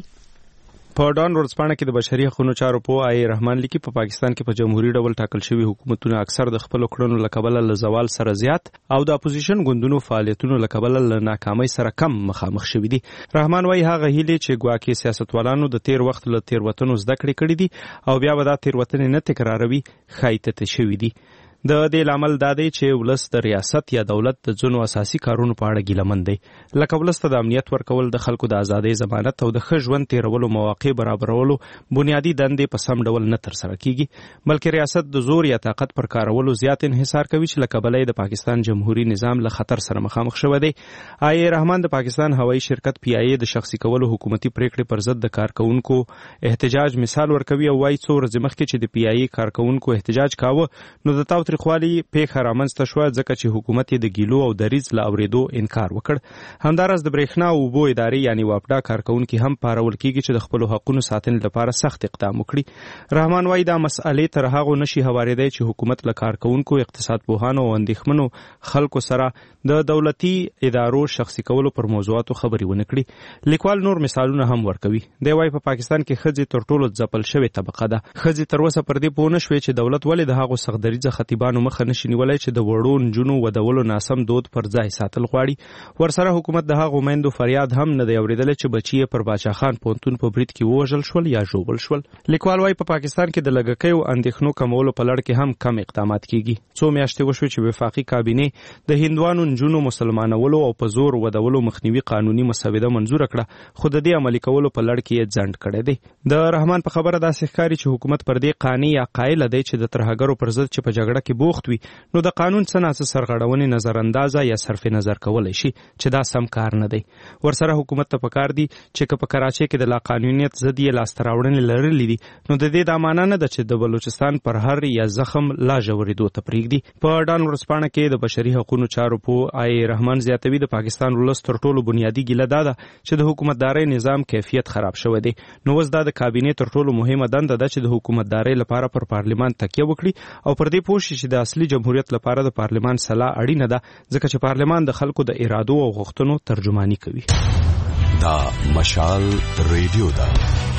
په ډان ورځپاڼه کې د بشري حقوقو چارو په آی رحمان لیکي په پاکستان کې په جمهوریت ډول ټاکل شوی حکومتونه اکثر د خپل کړنو لکبل له زوال سره زیات او د اپوزیشن ګوندونو فعالیتونو لکبل له ناکامۍ سره کم مخامخ شوی دي. رحمان وايي هغه هیله چې ګواکې سیاستوالانو د تیر وخت له تیروتنو زده کړې کړې دي او بیا به دا تیروتنې نه تکراروي خایته شوی دي. د دې لامل دا دی چې ولس د ریاست یا دولت د ځینو اساسي کارونو په اړه ګیلمن دی، لکه ولس ته د امنیت ورکول، د خلکو د ازادۍ ضمانت او د ښه ژوند تیرولو مواقع برابرولو بنیادی دندې په سم ډول نه ترسره کیږي، بلکې ریاست د زور یا طاقت پر کارولو زیات انحصار کوي چې لکه بلې د پاکستان جمهوریت نظام له خطر سره مخامخ شوی دی. آی رحمان د پاکستان هوایي شرکت پی آی ای د شخصي کولو حکومتي پریکړې پر ضد د کارکونکو احتجاج مثال ورکوي او وايي څو ورځې مخکې چې د پی آی ای کارکونکو احتجاج کاوه نو د تاوتریخوالي پیښه رامنځته شوه ځکه چې حکومت د ګیلو او دریځ له اورېدو انکار وکړ. همداراز د برېښنا او اوبو ادارې یعنی واپډا کارکونکي هم پارول کیږي چې د خپل حقوقو ساتنې لپاره سخت اقدام وکړي. رحمان وايي دا مسئلې تر هغه نشي هوارېدای چې حکومت له کارکونکو، اقتصاد پوهانو او اندېښمنو خلکو سره د دولتي ادارو شخصي کولو پر موضوعاتو خبرې ونه کړي. لیکوال نور مثالونه هم ورکوي. دی وايي په پاکستان کې ښځې تر ټولو ځپل شوې طبقه ده. ښځې تر اوسه پر دې پوه نه شوې چې دولت ولې د هغو سختدریځه خطیبانو مخه نشي نیولای چې د وړو نجونو ودولو ناسم دود پر ځای ساتل غواړي. ورسره حکومت د هغو میندو فریاد هم نه دی اورېدلی چې بچي په باچا خان پوهنتون په برید کې ووژل شول یا ژوبل شول. لیکوال وايي په پاکستان کې د لږکیو اندېښنو کمولو په لړ کې هم کم اقدامات کیږي. څو میاشتې وشوې چې وفاقي کابینې د هندوانو نجونو مسلمانولو او په زور ودولو مخنیوي قانوني مسوده منظور کړه، خو د دې عملي کولو په لړ کې یې ځنډ کړی دی. د رحمان په خبره داسې ښکاري چې حکومت پر دې قانع یا قایل دی چې د ترهګرو پر ضد چې په جګړه کې بوخت وي نو د قانون څخه سرغړونې نظر اندازه یا صرف نظر کولای شي چې دا سم کار نه دی. ورسره حکومت ته پکار دی چې په کراچۍ کې د لا قانونیت ضد یې لاسته راوړنې لرلې دي نو د دې دا معنی نه ده چې د بلوچستان پر هر یا زخم لا ژورېدو ته پرېږدي. په ډان ورځپاڼه کې د بشري حقوقو چارو پوه آی رحمان زیاتوي د پاکستان ولس تر ټولو بنیادی ګیله دا ده چې د حکومتدارۍ نظام کیفیت خراب شوی دی. نو اوس دا د کابینې تر ټولو مهمه دنده ده چې د حکومتدارۍ لپاره پر پارلیمان تکیه وکړي او پر دې پوه شي چې د اصلي جمهوریت لپاره د پارلیمان سلا اړینه ده ځکه چې پارلیمان د خلکو د ارادو او غوښتنو ترجمانی کوي. دا مشال ریډیو ده.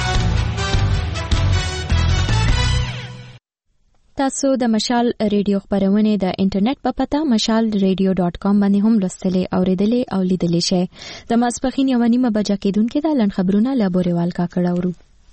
تاسو د مشال ریډیو خبرونه د انټرنیټ په پتا mashalradio.com باندې هم لوستلې اوریدلې او لیدلې شئ. د ماسپخین یو نیمه بجه کېدونکې د لن خبرونه لابوریوال کا کړهورو.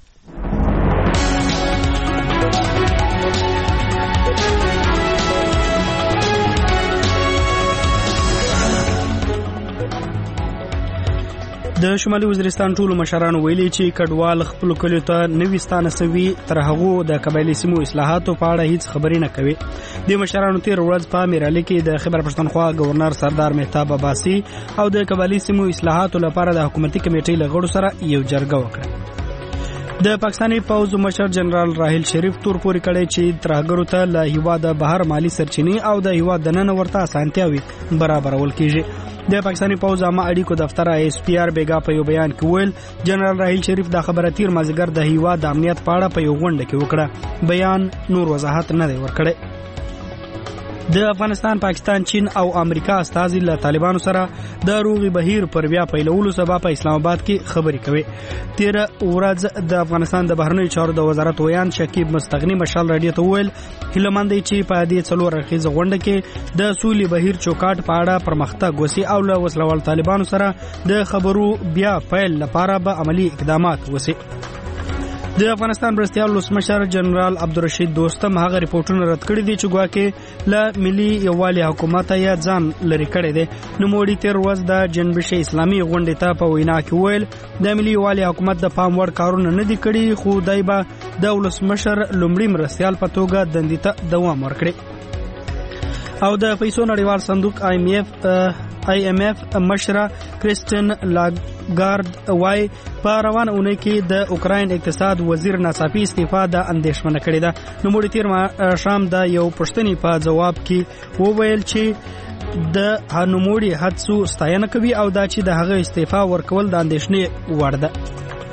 د شمالي وزیرستان ټولو مشرانو ویلي چې کډوال خپل کلیو ته نوي ستانه سوي تر هغه د قبایلی سیمو اصلاحاتو په اړه هیڅ خبرې نه کوي. د مشرانو تیر ورځ په میرالي کې د خیبر پښتونخوا گورنر سردار مهتاب عباسي او د قبایلی سیمو اصلاحاتو لپاره د حکومتي کمیټې له غړو سره یو جرګه وکړه. د پاکستاني پوځ مشر جنرال راحیل شریف تور پوري کړي چې ترهګرو ته له هیواد بهر مالی سرچینې او د هیواد دننه ورته اسانتیاوي برابرول کیږي. د پاکستاني پوځ عامه اړیکو دفتر ISPR بیګا په یو بیان کې ویل جنرال راحیل شریف د خبره تیر مازیګر د هیواد د امنیت په اړه په یو غونډه کې وکړه. بیان نور وضاحت نه دی ورکړی. د افغانستان، پاکستان، چین او امریکا استازي له طالبانو سره د روغي بهیر پر بیا پیلولو سبب په اسلام آباد کې خبرې کوي. تیر ورځ د افغانستان د بهرنیو چارو د وزارت ویان شکیب مستغنی مشال رادیو ته ویل هیلمند چې په دې څلور اړخیزه غونډه کې د سولې بهیر چوکاټ په اړه پرمختګ وسی او له وسلوال طالبانو سره د خبرو بیا پیل لپاره به عملی اقدامات وسی. د افغانستان برستیال ولسمشر جنرال عبدالرشید دوستم هغه ریپورتونه رد کړي دي چې ګواکې له ملي یووالي حکومت یې ځان لري کړی دی. نوموړي تیر ورځ د جنبش اسلامي غونډې ته په وینا کې ویل د ملي یووالي حکومت د پام وړ کارونه نه دي کړي خو دای به د ولسمشر لومړي مرستیال په توګه دندې ته دوام ورکړي. او د پیسو نړیوال صندوق IMF مشره کریسټین لاګارد وای په روان اونۍ کې د اوکراین اقتصاد وزیر ناڅاپي استعفا د اندیشمنه کړې ده. نوموړي تیر شام د یو پښتني په جواب کې وویل چې د نوموړي هڅو ستاینه کوي او دا چې د هغه استعفا ورکول د اندیشنې وړ ده.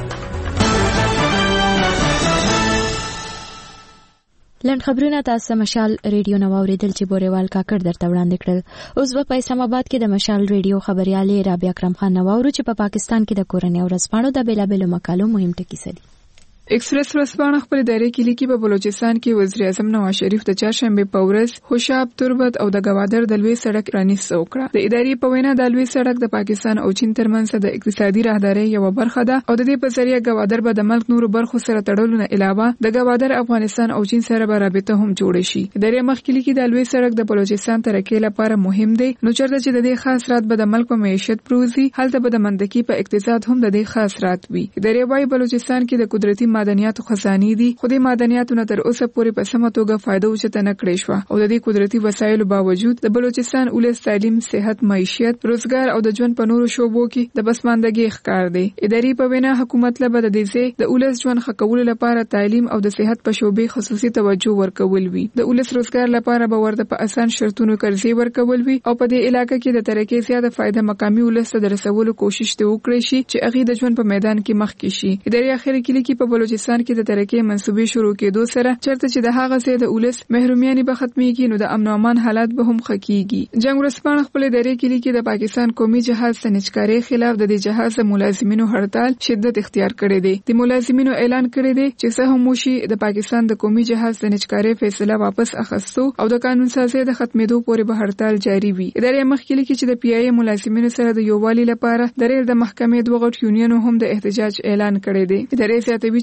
لن خبرونه تاسو مشال ریډیو نو اوریدل چې بوريوال کاکړ درته وړاندې کړل. اوس په اسلام آباد کې د مشال ریډیو خبريالې رابعه اکرم خان نو ورو چې په پاکستان کې د کورنۍ ورځپاڼو د بیلابېلو مقالو مهم ټکي سدي. ایکسپریس ورځپاڼه خپل دایره کې لیکي په بلوچستان کې وزیر اعظم نواز شریف د چهارشنبه په ورځ خوشاب تربت او د گوادر د لوی سړک پرانیست وکړه. د اداري په وینا د لوی سړک د پاکستان او چین ترمنځ د اقتصادي راهدارۍ یو برخه ده او د دې په ذریعہ گوادر به د ملک نورو برخو سره تړلو نه علاوه د گوادر افغانستان او چین سره به رابطه هم جوړ شي. اداري مخکې لیکي د لوی سړک د بلوچستان ترکیې لپاره مهم دی نو چرته چې د دې خاص رات به د ملک په معیشت پروزي هلته به د مندکی په اقتصاد هم د دې خاص رات وي. اداري وايي بلوچستان کې د قدرتي معدنیاتو خزانه دي خو د معدنیاتو تر اوسه پورې په سمه توګه فائدہ اوچته نه کړې شو او د دې قدرتي وسایلو باوجود د بلوچستان ولس تعلیم، صحت، معیشت، روزګار او د ژوند په نورو شوبو کې د بسماندګۍ ښکار دی. اداري په وینا حکومت له بد دې د ولس ژوند ښه کولو لپاره تعلیم او د صحت په شوبې خصوصي توجه ورکول وي. د ولس روزګار لپاره به ورته په اسان شرطونو قرضې ورکول وي او په دې علاقې کې د ترکیې زیاته فائدہ مقامي ولس ته رسولو کوشش ته وکړي شي چې هغه د ژوند په میدان کې مخ کې شي. اداري اخر کې لیکي په بلوچستان کې د ترکیې منسوبې شروع کېدو سره چرته چې د هغه څه د ولس محرومیت به ختميږي نو د امن او امان حالت به هم خکېږي. جنگ ورسپانه خپل ادارې کې لیکي د پاکستان قومي جهاز سنجکاري خلاف د دې جهاز ملازمینو هړتال شدت اختیار کړی دی. د ملازمینو اعلان کړی دی چې څه هم وشي د پاکستان د قومي جهاز سنجکاري فیصله واپس اخستو او د قانون سازي د ختمېدو پورې به هړتال جاری وي. ادارې مخکې لیکي چې د PI ملازمینو سره د یووالي لپاره د ریل د محکمې دوه غټ یونینونو هم د احتجاج اعلان کړی دی. ادارې زیاتوي چې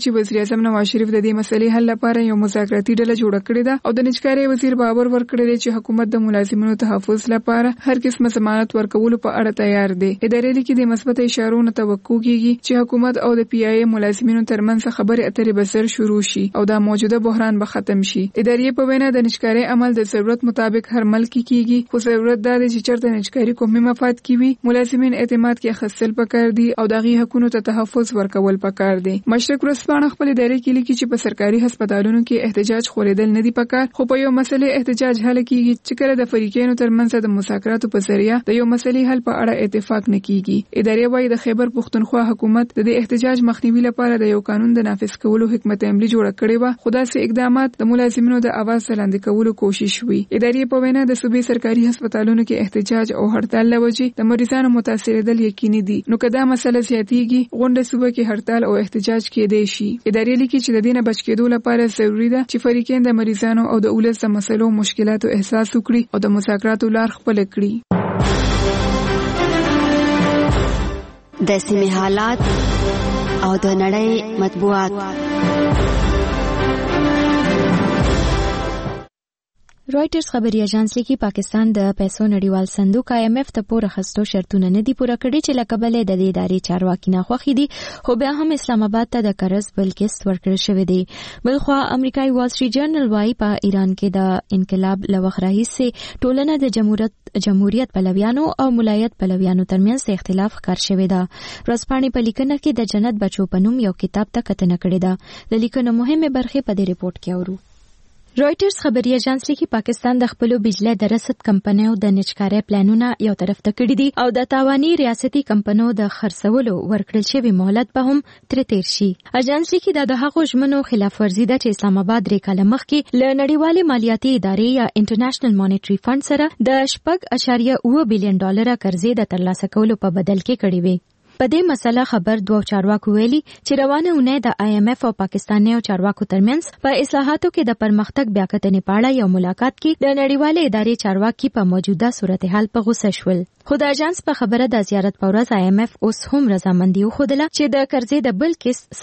چې وزیر اعظم نواز شریف د دې مسلې حل لپاره یو مذاکراتي ډله جوړه کړې ده او د نجکارۍ وزیر باور ورکړی چې حکومت د ملازمینو تحفظ لپاره هر قسم ضمانت ورکولو په اړه تیار دی. ادارې لیکي د مثبت اشارو توقع کیږي چې حکومت او د پی آی ای ملازمینو ترمنځ خبرې اترې به زر شروع شي او دا موجوده بحران به ختم شي. ادارې په وینا د نجکارۍ عمل د ضرورت مطابق هر ملک کیږي، خو ضرورت دا دی چې چېرته نجکاري قومي مفاد کی وي ملازمین اعتماد کې اخیستل پکار دي او دغه حقوقو ته تحفظ ورکول پکار دي. مشرق ورځپاڼه خپل ادارې کې لیکي چې په سرکاري هسپتالونو کې احتجاج خوریدل نه دي پکار، خو په یو مسله احتجاج حل کیږي چې کله د فریقینو ترمنځ د مذاکراتو په ذریعہ د یو مسلې حل په اړه اتفاق نه کیږي. ادارې وايي د خیبر پختونخوا حکومت د دې احتجاج مخنیوي لپاره د یو قانون د نافذ کولو حکمت عملی جوړه کړې و، خو داسې اقدامات د ملازمینو د اواز لاندې کولو کوشش وی. ادارې په وینا د صوبې سرکاري هسپتالونو کې احتجاج او هړتال لوجي د مریضانو متاثرېدل یقیني دي، نو کدا مسله زیاتیږي غونډه صوبه کې هړتال او احتجاج کېدای شي. ادارې لیکي چې د دې نه بچ کېدو لپاره ضروری ده چې فریقین د مریضانو او د ولس د مسلو مشکلاتو احساس وکړي او د مذاکراتو لار خپل کړي. د سیمې حالات او د نړۍ مطبوعات. رويټرز خبري اژانس لیکي پاکستان د پیسو نړیوال صندوق IMF ته پور اخستو شرطونه نه دي پوره کړي چې لکه بلې د دې ادارې چارواکي نه خوښي دي، خو بیا هم اسلام آباد ته د قرض بل قسط ورکړل شوی دی. بلخوا امریکایي وال سټریټ جرنل وايي په ایران کې د انقلاب له وخت راهیسې ټولنه د جمهوریت پلویانو او ملایت پلویانو ترمنځ اختلاف ښکار شوی ده. ورځپاڼې په لیکنه کې د جنت بچو په نوم یو کتاب ته کتنه کړې ده. د لیکنو مهمه برخې په دې ریپورت کې اورو. رويټرز خبري اژانس لیکي پاکستان د خپل بجلی د رسد کمپنیو د نجکارۍ پلانونه یو طرف ته کړی دي او د تاواني ریاستي کمپنیو د خرڅولو ورکړل شوی مهلت به هم تیر شي. اژانس لیکي دا د هغو ژمنو خلاف ورزي ده چې اسلام آباد درې کاله مخکې له نړیوالې مالیاتي ادارې یا انټرنیشنل مانیټري فند سره د 4.8 بلین ډالر قرضې د ترلاسه کولو په بدل کې کړی وي. په دې مسله خبر دوه چارواکو ویلي چې روانه اونۍ د IMF او پاکستانیو چارواکو ترمنځ په اصلاحاتو کې د پرمختګ بیاکتنې په اړه یو ملاقات کې د نړیوالې ادارې چارواکي په موجوده صورتحال په غوسه شول. خو د اژانس په خبره د زیارت په ورځ IMF اوس هم رضامندي وښودله چې د قرضې د بل قسط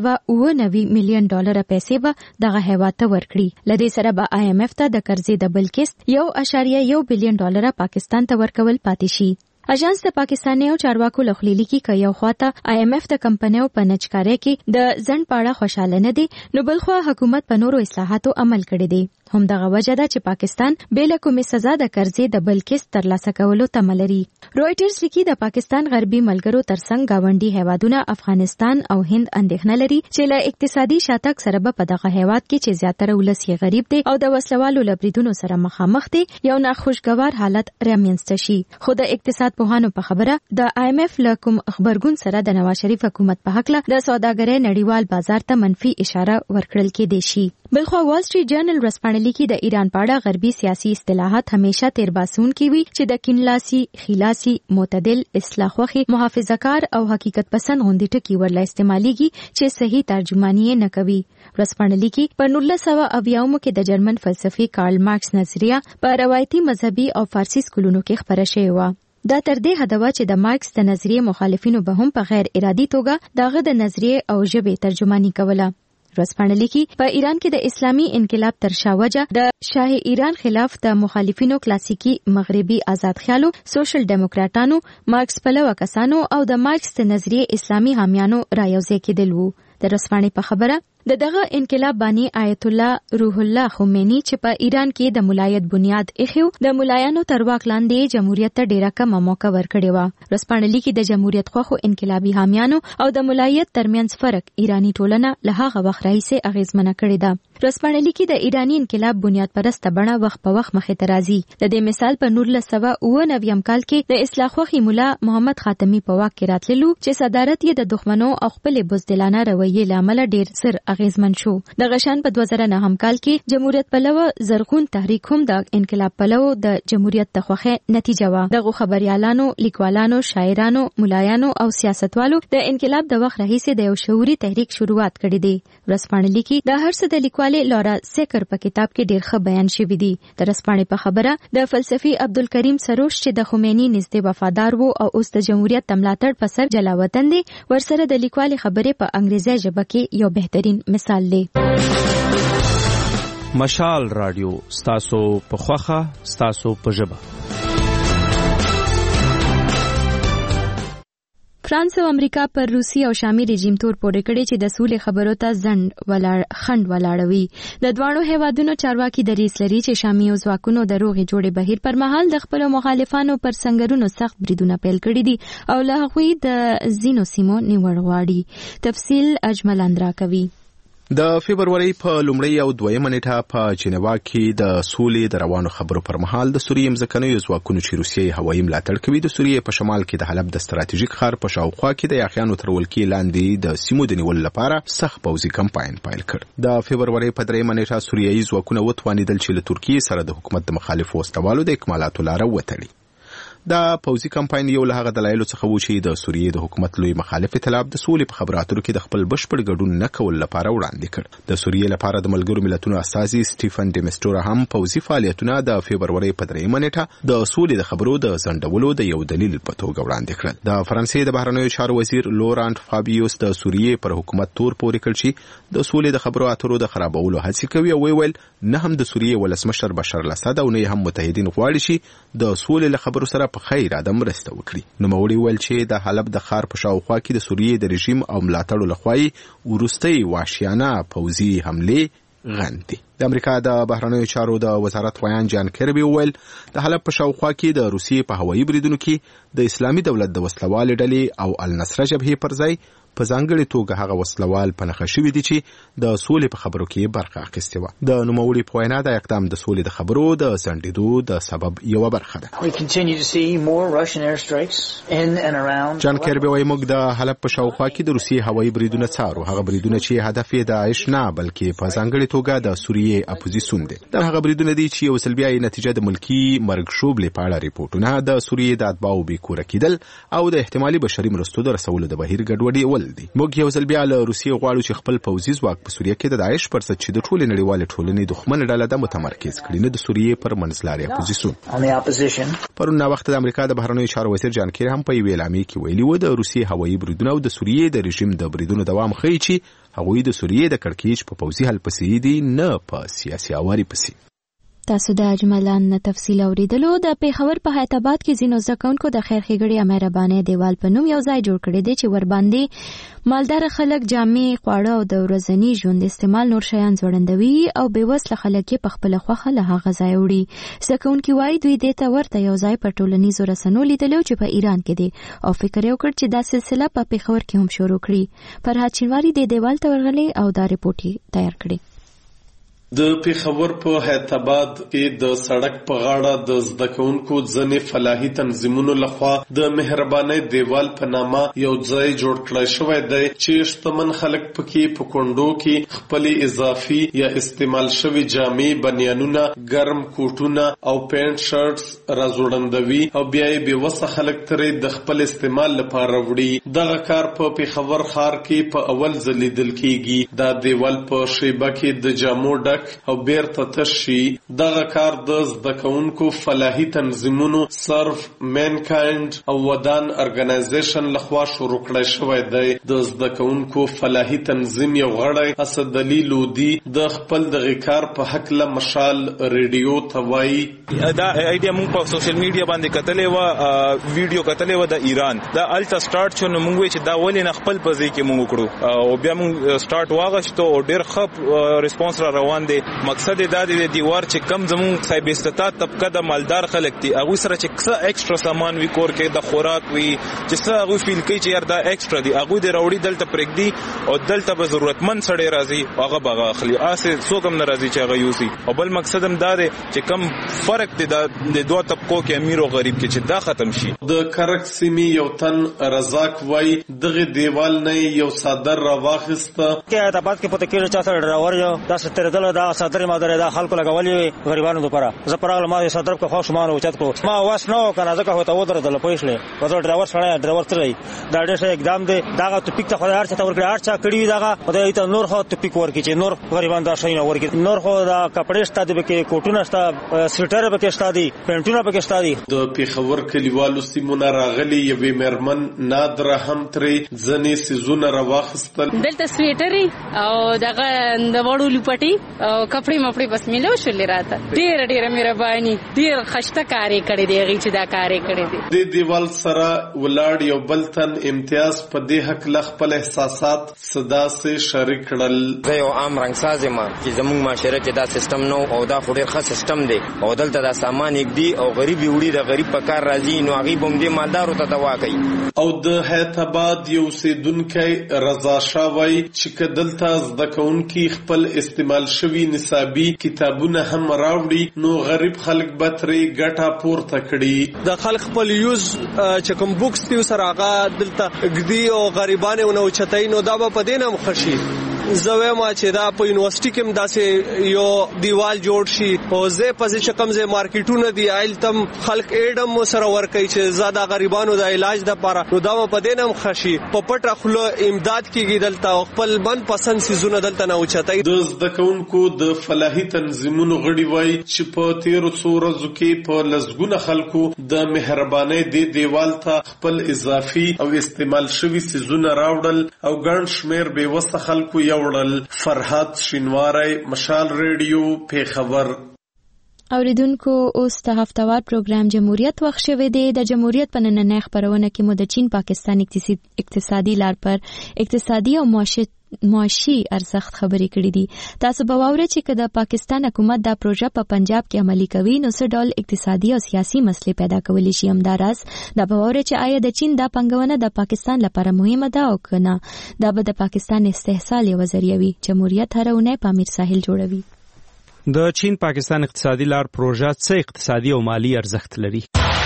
499 ملین ډالر پیسې به دغه هیواد ته ورکړي. له دې سره به IMF ته د قرضې د بل قسط 1.1 بلین ډالر پاکستان ته ورکول پاتې شي. اژانس د پاکستانیو چارواکو لخوا لیکي چې یو خواته IMF د کمپنیو په نجکارۍ کې د ځن پاړه خوشاله نه دي، نو بلخوا حکومت په نورو اصلاحاتو عمل کړی دی. هم دغه وجه ده چې پاکستان بل کومه سزا د قرضې د بل قسط ترلاسه کولو تمه لري. رويټرز لیکي د پاکستان غربي ملګرو ترڅنګ گاونډي هیوادونه افغانستان او هند اندېښنه لري چې له اقتصادي شاتګ سره په دغه هیواد کې چې زیاتره ولس یې غریب دي او د وسلوالو لبریدونو سره مخامخ دي یو ناخوشګوار حالت رامنځته شي. خو د اقتصاد پوهانو په خبره د IMF له کوم خبرګون سره د نواز شریف حکومت په حق له د سوداګرۍ نړیوال بازار ته منفي اشاره ورکړل کېدای شي. بلخوا وال سټریټ جرنل ورځپاڼه لیکي د ایران په اړه غربي سیاسي اصطلاحات همیشه تیرباسون کی وي چې د کینلاسي، خلاصي، معتدل، اصلاح خوخي، محافظه‌کار او حقیقت پسند غوندي ټکي ورله استعماليږي چې صحیح ترجمانی نه کوي. ورځپاڼه لیکي په 1980 کې د جرمن فلسفي کارل مارکس نظریه په روایتي مذهبي او فارسی سکولونو کې خبره شوې و. دا تر دې حد و چې د مارکس د نظریې مخالفینو به هم په غیر ارادي توګه داغه د نظریې او ژبې ترجمانی کوله. ورځپاڼه لیکي په ایران کې د اسلامي انقلاب تر شا وجه د شاه ایران خلاف د مخالفینو کلاسیکي مغربي آزاد خیالو، سوشل ډیموکراټانو، مارکس پلوه کسانو او د مارکس د نظریې اسلامي حامیانو رايوځای کېدل وو. د ورځپاڼې په خبره دغه انقلاب بانی آیت الله روح الله خمینی چې په ایران کې د ملایت بنیاد ایښو د ملایانو تر واک لاندې جمهوریت ته ډیره کم موقع ورکړې و. ورځپاڼه لیکي د جمهوریت خواخو انقلابي حامیانو او د ملایت ترمنځ فرق ایرانی ټولنه له هغه وخت راهیسې اغیزمنه کړې ده. ورځپاڼه لیکي د ایرانی انقلاب بنیاد پرسته بڼه وخت په وخت مخې ته راځي. د دې مثال په 1999 کال کې د اصلاح خوخي مولا محمد خاتمی په واک کې راتللو چې صدارت یې د دښمنو او خپل بزدلانه رویې لامل ډیر سر اغیزمن شو. د غشان په 2009 کال کې جمهوریت پلوه زرغون تحریک هم د انقلاب پلوه د جمهوریت د خوخه نتیجه و. دغه خبريالانو، لیکوالانو، شاعرانو، ملایانو او سیاستوالو د انقلاب د وخت راهیسې د یو شعوري تحریک شروعات کړې دي. ورځپاڼه لیکي د هر څه د لیکوال لیکوالې لورا سیکر په کتاب کې ډېر ښه بیان شوی دی. د رسپانې په خبره د فلسفي عبدالکریم سروش چې د خمینی نږدې وفادار وو او اوس د جمهوریت د ملاتړ په سر جلا وطن دی، ورسره د لیکوالې خبرې په انګریزي ژبه کې یو بهترین مثال دی. مشال رادیو ستاسو په خوخه ستاسو په ژبه. فرانس او امریکا پر روسي او شامي رژیم تور پورې کړي چې د سولې خبرو ته خنډ ولاړوي. د دواړو هیوادونو چارواکي دریځ لري چې شامي او ځواکونو د روغې جوړې بهیر پر مهال د خپلو مخالفانو پر سنگرونو سخت بریدونه پیل کړي دي او له هغوی د ځینو سیمو نیول غواړي. تفصیل اجمل اندرا کوي. د فبرवरी په لومړۍ او دویمه نیټه په جنیوا کې د سولې د روانو خبرو پر مهال د سوریې مځکنیو ځواکونو چې روسیې هوایي ملاتړ کوي د سوریې په شمال کې د حلب د ستراتیژیک ښار په شاوخوا کې د یاغیانو تر ولکې لاندې د سیمو د نیولو لپاره سخت پوځي کمپاین پیل کړ. د فبرवरी په دریمه نیټه سوریایي ځواکونه وتوانیدل چې له ترکیې سره د حکومت د مخالفو وسلوالو د اکمالاتو لاره وتړي. دا پوځي کمپاین یو له هغه دلایلو څخه و چې د سوریې د حکومت لوی مخالف طلب د سولې په خبرو اترو کې د خپل بشپړ ګډون نه کول لپاره وړاندې کړ. د سوریې لپاره د ملګرو ملتونو استازي سټیفن ډیمسټورا هم پوځي فعالیتونه د فبرवरी په دریمه نیټه د سولې د خبرو د ځنډولو د یو دلیل په توګه وړاندې کړل. د فرانسې د بهرنیو چارو وزیر لورانت فابیوس د سوریې پر حکومت تور پورې کړ چې د سولې د خبرو اترو د خرابولو هڅې کوي او ویل نه هم د سوریې ولسمشر بشار الاسد او نه هم متحدین غواړي چې د سولې له خبرو سره په خیر ادم مرسته وکړي. نو موري ویل چې د حلب د ښار په شاوخوا کې د سوریې د رژیم او ملاتړو لخوا ورستۍ وحشیانه پوځي حمله غندي. د امریکا د بهرنیو چارو د وزارت ویان جان کربي ویل د حلب په شاوخوا کې د روسیې په هوایي بریدونو کې د اسلامي دولت د وسلوال ډلې او النصره جبهې پر ځای په ځانګړي توګه هغه وسلوال په نښه شوي دي چې د سولې په خبرو کې برخه اخیستې وه. د نوموړي په وینا دا اقدام د سولې د خبرو د ځنډېدو د سبب یوه برخه ده. جان کربي وایي موږ د حلب په شاوخوا کې د روسیې هوایي بریدونه څارو. هغه بریدونه چې هدف یې داعش نه بلکې په ځانګړي توګه د سوریې اپوزیسیون دی. دا هغه بریدونه دي چې یو ځل بیا یې نتیجه د ملکي مرګ شوبلې په اړه ریپورټونه د سوریې د اتباعو بېکوره کېدل او د احتمالي بشري مرستو د رسولو د بهیر ګډوډي دی. موږ یو ځل بیا له روسیې غواړو چې خپل پوځي ځواک په سوریه کې د داعش پر ضد چې د ټولې نړیوالې ټولنې دښمن ډله ده متمرکز کړي، نه د سوریې پر منځلارې اپوزیسیون. پرون وخت د امریکا د بهرنیو چارو وزیر جان کیری هم په یوې اعلامیه کې ویلي و د روسیې هوایي بریدونه او د سوریې د رژیم د بریدونو دوام ښیي چې هغوی د سوریې د کړکېچ په پوځي حل پسې دي نه په سیاسي اواري پسې. تاسو د اجملان تفصیل اوریدلو. د پیښور په حیات آباد کې ځینو زده کوونکو د خیر ښېګړې او مهربانۍ دیوال په نوم یو ځای جوړ کړی دی چې ورباندې مالدار خلک جامې، خواړه او د ورځني ژوند استعمال نور شیان ځوړندوي او بېوسله خلک یې په خپله خوښه له هغه ځایه وړي. زده کوونکي وایي دوی دې ته ورته یو ځای په ټولنیزو رسنو لیدلی چې په ایران کې دی او فکر یې وکړ چې دا سلسله په پیښور کې هم شروع کړي. فرهاد شینواري دې دیوال ته ورغلی او دا رپورټ یې تیار کړی. د پیښور په حیات آباد کې د سړک په غاړه د زده کوونکو ځینې فلاحي تنظیمونو لخوا د مهربانۍ دیوال په نامه یو ځای جوړ کړی شوی دی چې شتمن خلک پکې په کونډو کې خپلې اضافي یا استعمال شوي جامې، بنیانونه، ګرم کوټونه او پینټ شرټس راځوړندوي او بیا یې بېوسه خلک ترې د خپل استعمال لپاره وړي. دغه کار په پیښور ښار کې په اول ځل لیدل کیږي. دا دیوال په شیبه کې د جامو ډک او بیرته تشي. دغه کار د زده کوونکو فلاحي تنظیمونو سرف، مینکایند او ودان ارګنایزیشن لخوا شروع کړی شوی دی. د زده کوونکو فلاحي تنظیم یو غړی اسد علي لودي د خپل دغه کار په حق له مشال ریډیو ته وایي دا ایډیا موږ په سوشل میډیا باندې کتلې و، ویډیو کتلې و د ایران دا الټا سٹارټ شو. نو موږ چې دا ولې نه خپل په ځای کې موږ کړو او بیا موږ سٹارټ واغښتو او ډېر ښه ریسپانس را روان دی. مقصد دا دی د دیوار چې کم زمون صاحب استطاعت طبقه د مالدار خلک دي هغه سره چې څه ایکسترا سامان وی کور کې د خوراک وی چې څه هغه فیل کوي چې یار دا ایکسترا دی هغه د راوړي دلته پرېږدي او دلته به ضرورتمند سړی راځي هغه بغا اخلي اسه څوک هم ناراضي چې هغه یوسي. او بل مقصد هم دا دی چې کم فرق دی د دوه طبقو کې امیر او غریب کې چې دا ختم شي. د کرک سیمې یو تن رزاق وای دغه دیوال نه یو صادر راواخسته کې اعتماد کې پته کې چا سره ډراور یو دا ستر دل دا صدر مادر دا خلکو لګولې غریبانو لپاره زه پرغله ما صدر کو خو شمانه اوچت کو ما واس نو کنه ځکه هوته ودر د لپیشله وځو ډرایور سره ډرایور ترې دا ډېر اقدام دی دا ټپیک ته خدای هرڅه ورکړي هرڅه کړی دا خدای ته نور هو ټپیک ورکړي چې نور غریبان دا شي نه ورکړي نور خو دا کپڑے ستاده به کې کوټونه ستا سویټر به کې ستادي پینټونه به کې ستادي د پیښور کلیوالو سیمونه راغلي یوې مرمن نادره هم ترې ځنې سيزونه راواخستل دلته سویټر او دغه د وړو لپټي او کپڑے مپړي بس ملو شولې راته ډېر مهرباني ډېر خشته کارې کړې دی غي چې دا کارې کړې دي د دیوال سره ولاړ یو بلتن امتیاز په دې حق خپل احساسات صدا سه شریک کړل زه یو عام رنگساز ما چې زموږ معاشره کې دا سیستم نو او دا خو ډېر ښه سیستم دی او دلته دا سامان یک دی او غریب وړي د غریب په کار راځي نو هغه بم دې مالدارو ته دوا کوي او د حیدرآباد یو سیدونکي رضا شاوی چې کدلته زدکونکي خپل استعمال شوی نصابی کتابونه هم راوړي نو غریب خلک بتري ګټه پورته کړي د خلک خپل یوز چې کوم بوکس دی سره هغه دلته ګدي او غریبانه نو چتای نو دا په دینه مخشي زوی ما چې دا په یونیورسيټي کې داسې یو دیوال جوړ شي او زه په ځکه کم زه مارکیټونه دی آیل تم خلک ایډم سره ور کوي چې زاده غریبانو د علاج د لپاره نو دا په دینم خشي په پټه خلو امداد کیږي دلته خپل من پسند سيزونه دلته نه اوچتای د زدکونکو د فلاحي تنظیمونو غړي وای چې په 13 ورځو کې په لزګونه خلکو د مهرباني د دیوال ته خپل اضافي او استعمال شوی سيزونه راوړل او ګڼ شمیر به وسه خلکو وړل فرحت شینواری مشال ریډیو پیښور اوریدونکو اوس ته هفتوار پروګرام جمهوریت وخت شوه دی د جمهوریت په نننۍ خبرونه کې مو د چین پاکستان اقتصادي لار پر اقتصادي او معاشي ارزښت خبرې کړې دي تاسو به واورئ چې د پاکستان حکومت دا پروژه په پنجاب کې عملي کوي نو څه ډول اقتصادي او سیاسي مسلې پیدا کولی شي همداراز دا به واورئ چې آیا د چین دا پنګونه د پاکستان لپاره مهمه ده او کنه دا به د پاکستان استحصال یو ذریعہ وي جمهوریت هر اونۍ په امیر ساحل جوړوي د چین پاکستان اقتصادي لار پروژه څه اقتصادي او مالی ارزښت لري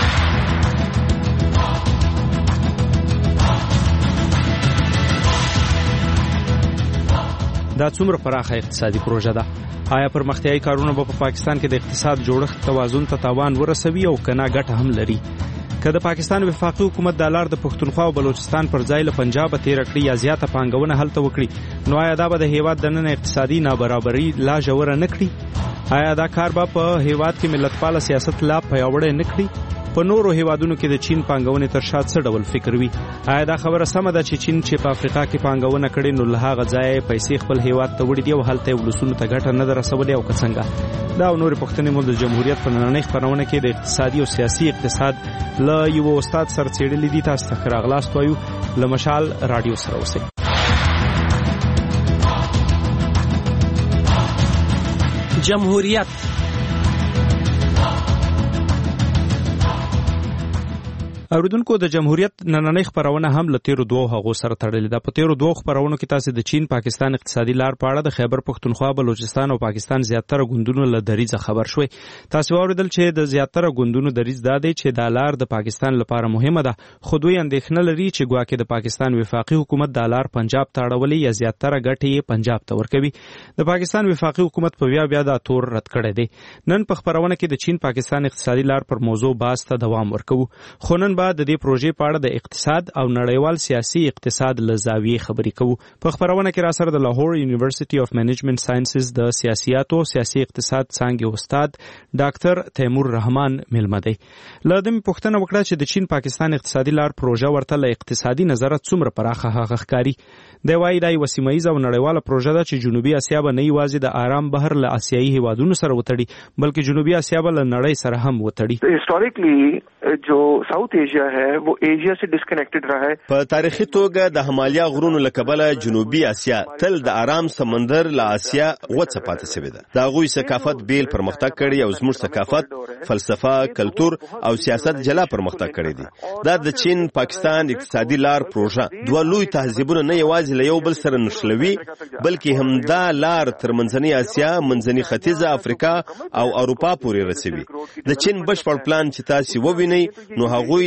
دا څومره پراخه اقتصادي پروژه ده آیا پرمختیايي کارونه په پاکستان کې د اقتصاد جوړښت توازن ته تاوان ورسوي او کنه ګټه هم لري که د پاکستان وفاقي حکومت د لار د پښتونخوا او بلوچستان پر ځای له پنجاب تیر کړی یا زیاته پانګونه هلته وکړي نو آیا دا به د هیواد د نن اقتصادي نابرابرۍ لا ژوره نه کړي آیا دا کار به په هیواد کې ملتپاله سیاست لا پیاوړی نه کړي په نورو هیوادونو کې د چین پانګونې تر شا څه ډول فکر وي آیا دا خبره سمه ده چې چین چې په افریقا کې پانګونه کړې نو له هغه ځایه پیسې خپل هیواد ته وړي دي او هلته ولسونو ته ګټه نه رسولې او که څنګه دا نور پښتني مول د جمهوریت په نننۍ خبرونه کې د اقتصادي او سیاسي اقتصاد له یو استاد سره څېړلې دي تاسو ته راغلاست وایو له مشال رادیو سره اوسئ جمهوریت اوریدونکو د جمهوریت نننۍ خبرونه هم له 13 هغو سره تړلې ده په 13 خبرونو کې تاسو د چین پاکستان اقتصادي لار په اړه د خیبر پښتونخوا بلوچستان او پاکستان زیاتره ګوندونو له دریځه خبر شوي تاسو اوریدل چې د زیاتره ګوندونو دریځ دا دی چې د لار د پاکستان لپاره مهمه ده خو دوی اندېښنه لري چې ګواکې د پاکستان وفاقي حکومت د لار پنجاب ته اړولې یا زیاتره ګټې یې پنجاب ته ورکوي د پاکستان وفاقي حکومت په بیا دا تور رد کړی دی نن په خبرونه کې د چین پاکستان اقتصادي لار پر موضوع بحث ته دوام ورکوو خو نن بعد د دې پروژې په اړه د اقتصاد او نړیوال سیاسي اقتصاد له زاویې خبرې کوو په خبرونه کې را سره د لاهور یونیورسيټي اف منیجمنت ساينسز د سیاسياتو سیاسي اقتصاد څانګې استاد ډاکټر تیمور رحمان ملمه دی لادم پښتنه وکړه چې د چین پاکستان اقتصادي لار پروژه ورته له اقتصادي نظر څومره پراخه ښکاري دی وایي دا یو سیمایي او نړیواله پروژه ده چې جنوبي اسیا به نه یوازې د آرام بهر له آسیایي هیوادونو سره وتړي بلکې جنوبي اسیا به له نړۍ سره هم وتړي هیستوریکلی جو ساوث ایشیا ہے وہ ایشیا سے ڈسکنیکٹڈ رہا ہے په تاریخي توګه د همالیا غرونو له کبله جنوبي اسیا تل د آرام سمندر له آسیا وڅ پاتې شوی ده دا غوي ثقافت بیل پرمختګ کړي او زموږ ثقافت فلسفه کلچر او سیاست جلا پرمختګ کړي دي دا د چین پاکستان اقتصادي لار پروژه دوه لوی تهذیبونه نه یوازې له یو بل سره نښلوي بلکې همدا لار تر منځنۍ اسیا منځنۍ ختیځه افریقا او اروپا پورې رسوي د چین بشپړ پلان چې تاسو ووینئ نو هغوی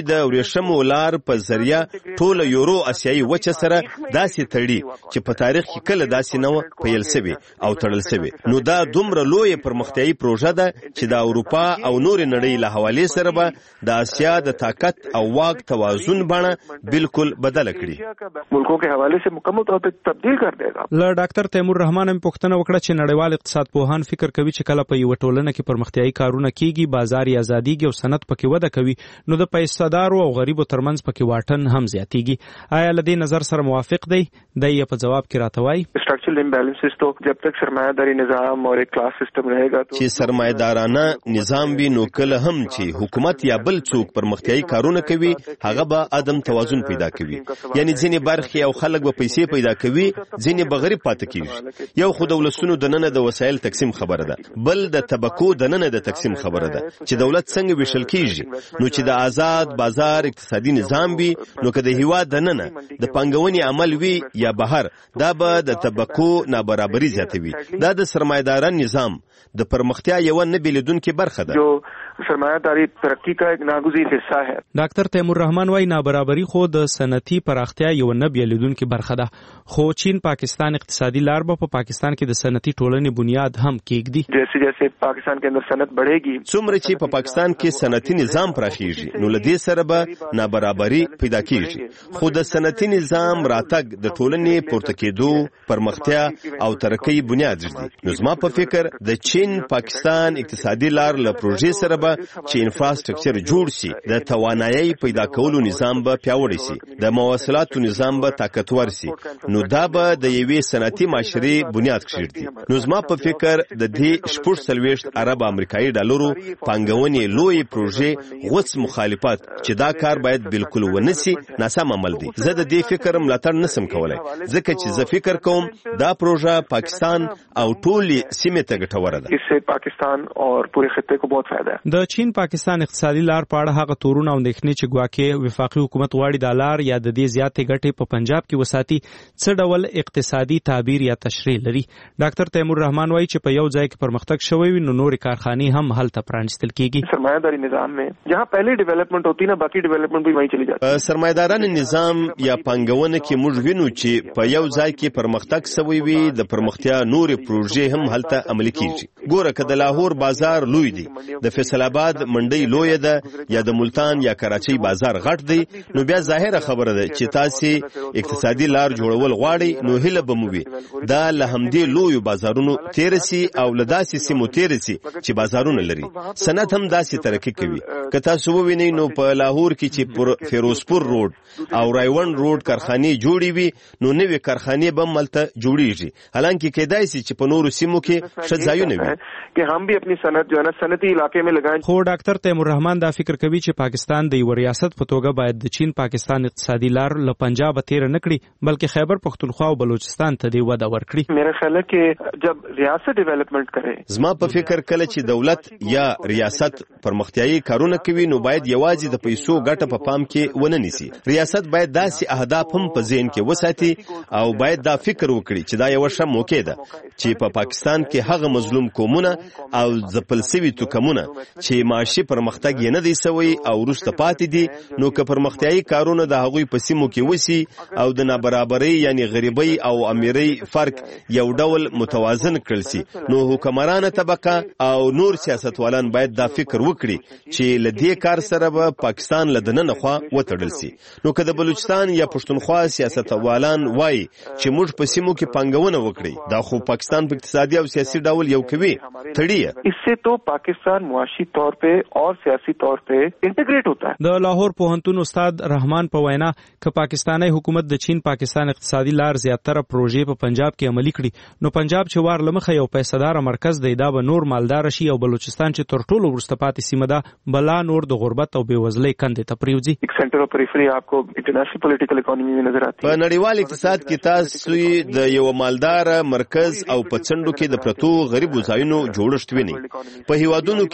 د ورېښمو لار په ذریعہ ټول یورو اسیایي وچه سره داسې تړي چې په تاریخ کې کله داسې نه و پیل شوی او تړل شوی. نو دا دومره لوی پرمختیایي پروژه ده چې د اروپا او نور نړۍ له حوالې سره به د اسیا د طاقت او واک توازن بڼه بالکل بدل کړي، ملکوں کے حوالے سے مکمل طور پر تبدیل کر دے گا. له ډاکټر تیمور رحمان هم پوښتنه وکړه چې نړیوال اقتصاد پوهان فکر کوي چې کله په یو ټولنه کې پرمختیایي کارونه کیږي، بازار یې ازاديږي او صنعت پکې وده کوي، نو د پیسادارو او غریبو ترمنځ پکې واټن هم زیاتیږي. آیا له دې نظر سره موافق دی؟ د یې په جواب کې راته وایي स्ट्रक्चरल इम्बैलेंसेस तो जब तक सरमायादारी निजाम और एक क्लास सिस्टम रहेगा तो چې سرمایدارانه نظام وي نو کله هم چې حکومت یا بل څوک پرمختیایي کارونه کوي هغه به عدم توازن پیدا کوي. یعنی ځینې برخې او خلک به پیسې پیدا کوي، ځینې به غریب پاتې کیږي. یو خو د ولسونو دننه د وسایل تقسیم خبره ده، بل د طبقو دننه د تقسیم خبره ده چې دولت څنګه ویشل کیږي. نو چې د آزاد بازار اقتصادي نظام وي نو که د هیواد دننه د پانګونې عمل وي یا بهر، دا به د طبقو نابرابري زیاتوي. دا د سرمایداران نظام د پرمختیا یو نه بیلیدونکې برخه ده. جو سرمایداری ترقی کا ایک ناگزیر حصہ ہے. ډاکټر تیمور رحمان وايي نابرابري خو د صنعتي پراختیا یو نه بیلیدونکې برخه ده، خو چین پاکستان اقتصادي لار به په پاکستان کې د صنعتي ټولنې بنیاد هم کېږدي. جیسے جیسے پاکستان کے اندر صنعت بڑھے گی، څومره چې په پاکستان کې صنعتي نظام پراخیږي نو له دې سره به نابرابري پیدا کیږي. خو د صنعتي نظام راتګ د ټولنې پورته کېدو، پرمختیا او ترقۍ بنیاد ږدي. نو زما په فکر د چین پاکستان اقتصادي لار له پروژې سره به چې انفراستراکچر جوړ شي، د توانایي پیدا کولو نظام به پیاوړی شي، د مواصلاتو نظام به طاقتور شي، نو دا به د یوې صنعتي معاشرې بنیاد کېږدي. نو زما په فکر د دې 40 ارب امریکایي ډالرو پانګونې لوی پروژې غوڅ مخالفت چې دا کار باید بالکل ونسي ناسم عمل دی. زه د دې فکر ملاتړ نسم کولای، ځکه چې زه فکر کوم دا پروژه پاکستان او ټولې سیمې ته ګټوره ده. اس سے پاکستان اور پورے خطے کو بہت فائدہ ہے. د چین پاکستان اقتصادي لار په اړه هغه تورونه او اندېښنې چې ګواکې وفاقي حکومت غواړي د لار یا د دې زیاتې ګټې په پنجاب کې وساتي څه ډول اقتصادي تعبیر یا تشریح لري. ډاکټر تیمور رحمان وايي چې په یو ځای کې پرمختګ شوی وي نو نورې کارخانې هم هلته پرانیستل کیږي. سرمایه‌داري نظام میں جہاں پہلے ڈیولپمنٹ ہوتی نا باقی ڈیولپمنٹ بھی وہیں چلی جاتی. سرمایداران نظام یا پانګونه کې موږ وینو چې په یو ځای کې پرمختګ شوی وي د پرمختیا نورې پروژې هم هلته عملي کیږي. ګوره که د لاهور بازار لوی دی، د فیصل آباد منډي لوی ده، یا د ملتان یا کراچۍ بازار غټ دی، نو بیا ظاهره خبره ده چې تاسو اقتصادي لار جوړول غواړئ نو هله به مو وي دا له همدې لوی بازارونو تیر سي او له داسې سیمو تیر سي چې بازارونه لري. صنعت هم داسې ترقی کوي. که تاسو ووینئ نو په لاهور کې چې پر فیروزپور روډ او رایوند روډ کارخانې جوړې وي نو نوې کارخانې به ملته جوړیږي، حالانکه کېدای شي چې په نورو سیمو کې ښه ځایونه وي کہ ہم بھی اپنی صنعت جو ہے نا صنعتی علاقے میں لگائیں. خو ډاکټر تیمور رحمان دا فکر کوي چې پاکستان د یو ریاست په توګه باید د چین پاکستان اقتصادي لار له پنجاب تیر نه کړي بلکې خیبر پختونخوا او بلوچستان ته دی وده ورکړي. میرا خیال ہے کہ جب ریاست ڈیولپمنٹ کرے، زما په فکر کله چې دولت یا ریاست پرمختیایي کارونه کوي نو باید یوازې د پیسو ګټه په پام کې ونه نیسي. ریاست باید داسې اهداف هم په ذهن کې وساتي او باید دا فکر وکړي چې دا یو ښه موقع ده چې په پاکستان کې هغه مظلوم قومونه او ځپل شوي توکمونه چې معاشي پرمختګ یې نه دی سوی او وروسته پاتې دي نو که پرمختیایي کارونه د هغوی په سیمو کې وسي او د نابرابرۍ یعنی غریبۍ او امیرۍ فرق یو ډول متوازن کړل سي نو حکمرانه طبقه او نور سیاستوالان باید دا فکر وکړي چې له دې کار سره به پاکستان له دننه خوا وتړل سي. نو که د بلوچستان یا پښتونخوا سیاستوالان وایي چې موږ په سیمو کې پانګونه وکړي دا خو پاکستان په اقتصادي او سیاسي ډول یو کوي تړي. اس سے تو پاکستان معاشی طور پہ اور سیاسی طور پہ انٹیگریٹ ہوتا ہے. د لاهور پوهنتون استاد رحمان په وینا ک پاکستاني حکومت د چین پاکستان اقتصادي لار زیاتره پروژې په پنجاب کې عملي کړي نو پنجاب چې وار لمخه یو پیسدار مرکز دی دا به نور مالدار شي او بلوچستان چې تر ټولو ورسته پاتې سیمه ده بلا نور د غربت او بیوزلۍ کندې ته پریوځي. ایک سنټر اف پریفری آپ کو انټرنیشنل پولیټیکل اکانومي میں نظر آتی ہے. په نړیوال اقتصاد کې تاسو د یو مالدار مرکز او په څنډو کې د پرتو غریبو ځایونو جوړښت ویني. په هیوادونو کې هم دا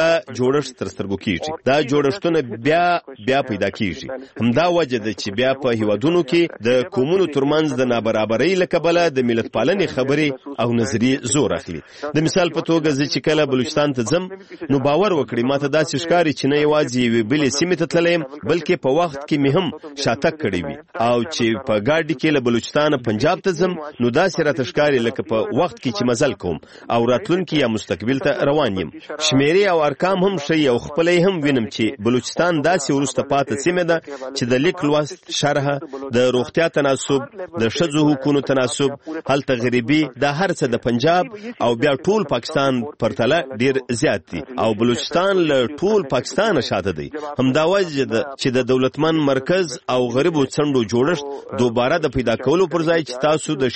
جوړښت تر سترګو کیږي. دا جوړښتونه بیا پیدا کیږي. همدا وجه ده چې بیا په هیوادونو کې د قومونو ترمنځ د نابرابرۍ له کبله د ملت پالنې خبرې او نظریې زور اخلي. د مثال په توګه زه چې کله بلوچستان ته ځم نو باور وکړئ ماته داسې ښکاري چې نه یوازې یوې بلې سیمې ته تللی یم بلکې په وخت کې مې هم شاتګ کړی وي، او چې په ګاډي کې له بلوچستانه پنجاب ته ځم نو داسې راته ښکاري لکه په وخت کې چې مزل کوم او راتلونکي یا مستقبل ته روان یم. شمیرې او ارقام هم ښیي او خپله هم وینم چې بلوچستان داسې وروسته پاتې سیمه ده چې د لیک لوست شرحه، د روغتیا تناسب، د ښځو حقوقو تناسب، هلته غریبي، دا هر څه د پنجاب او بیا ټول پاکستان پرتله ډیر زیات دي او بلوچستان له ټول پاکستان شاته دی. همدا وجه ده چې د دولتمن مرکز او غریبو څنډو جوړښت دوباره د پیدا کولو پر ځای چې تاسو د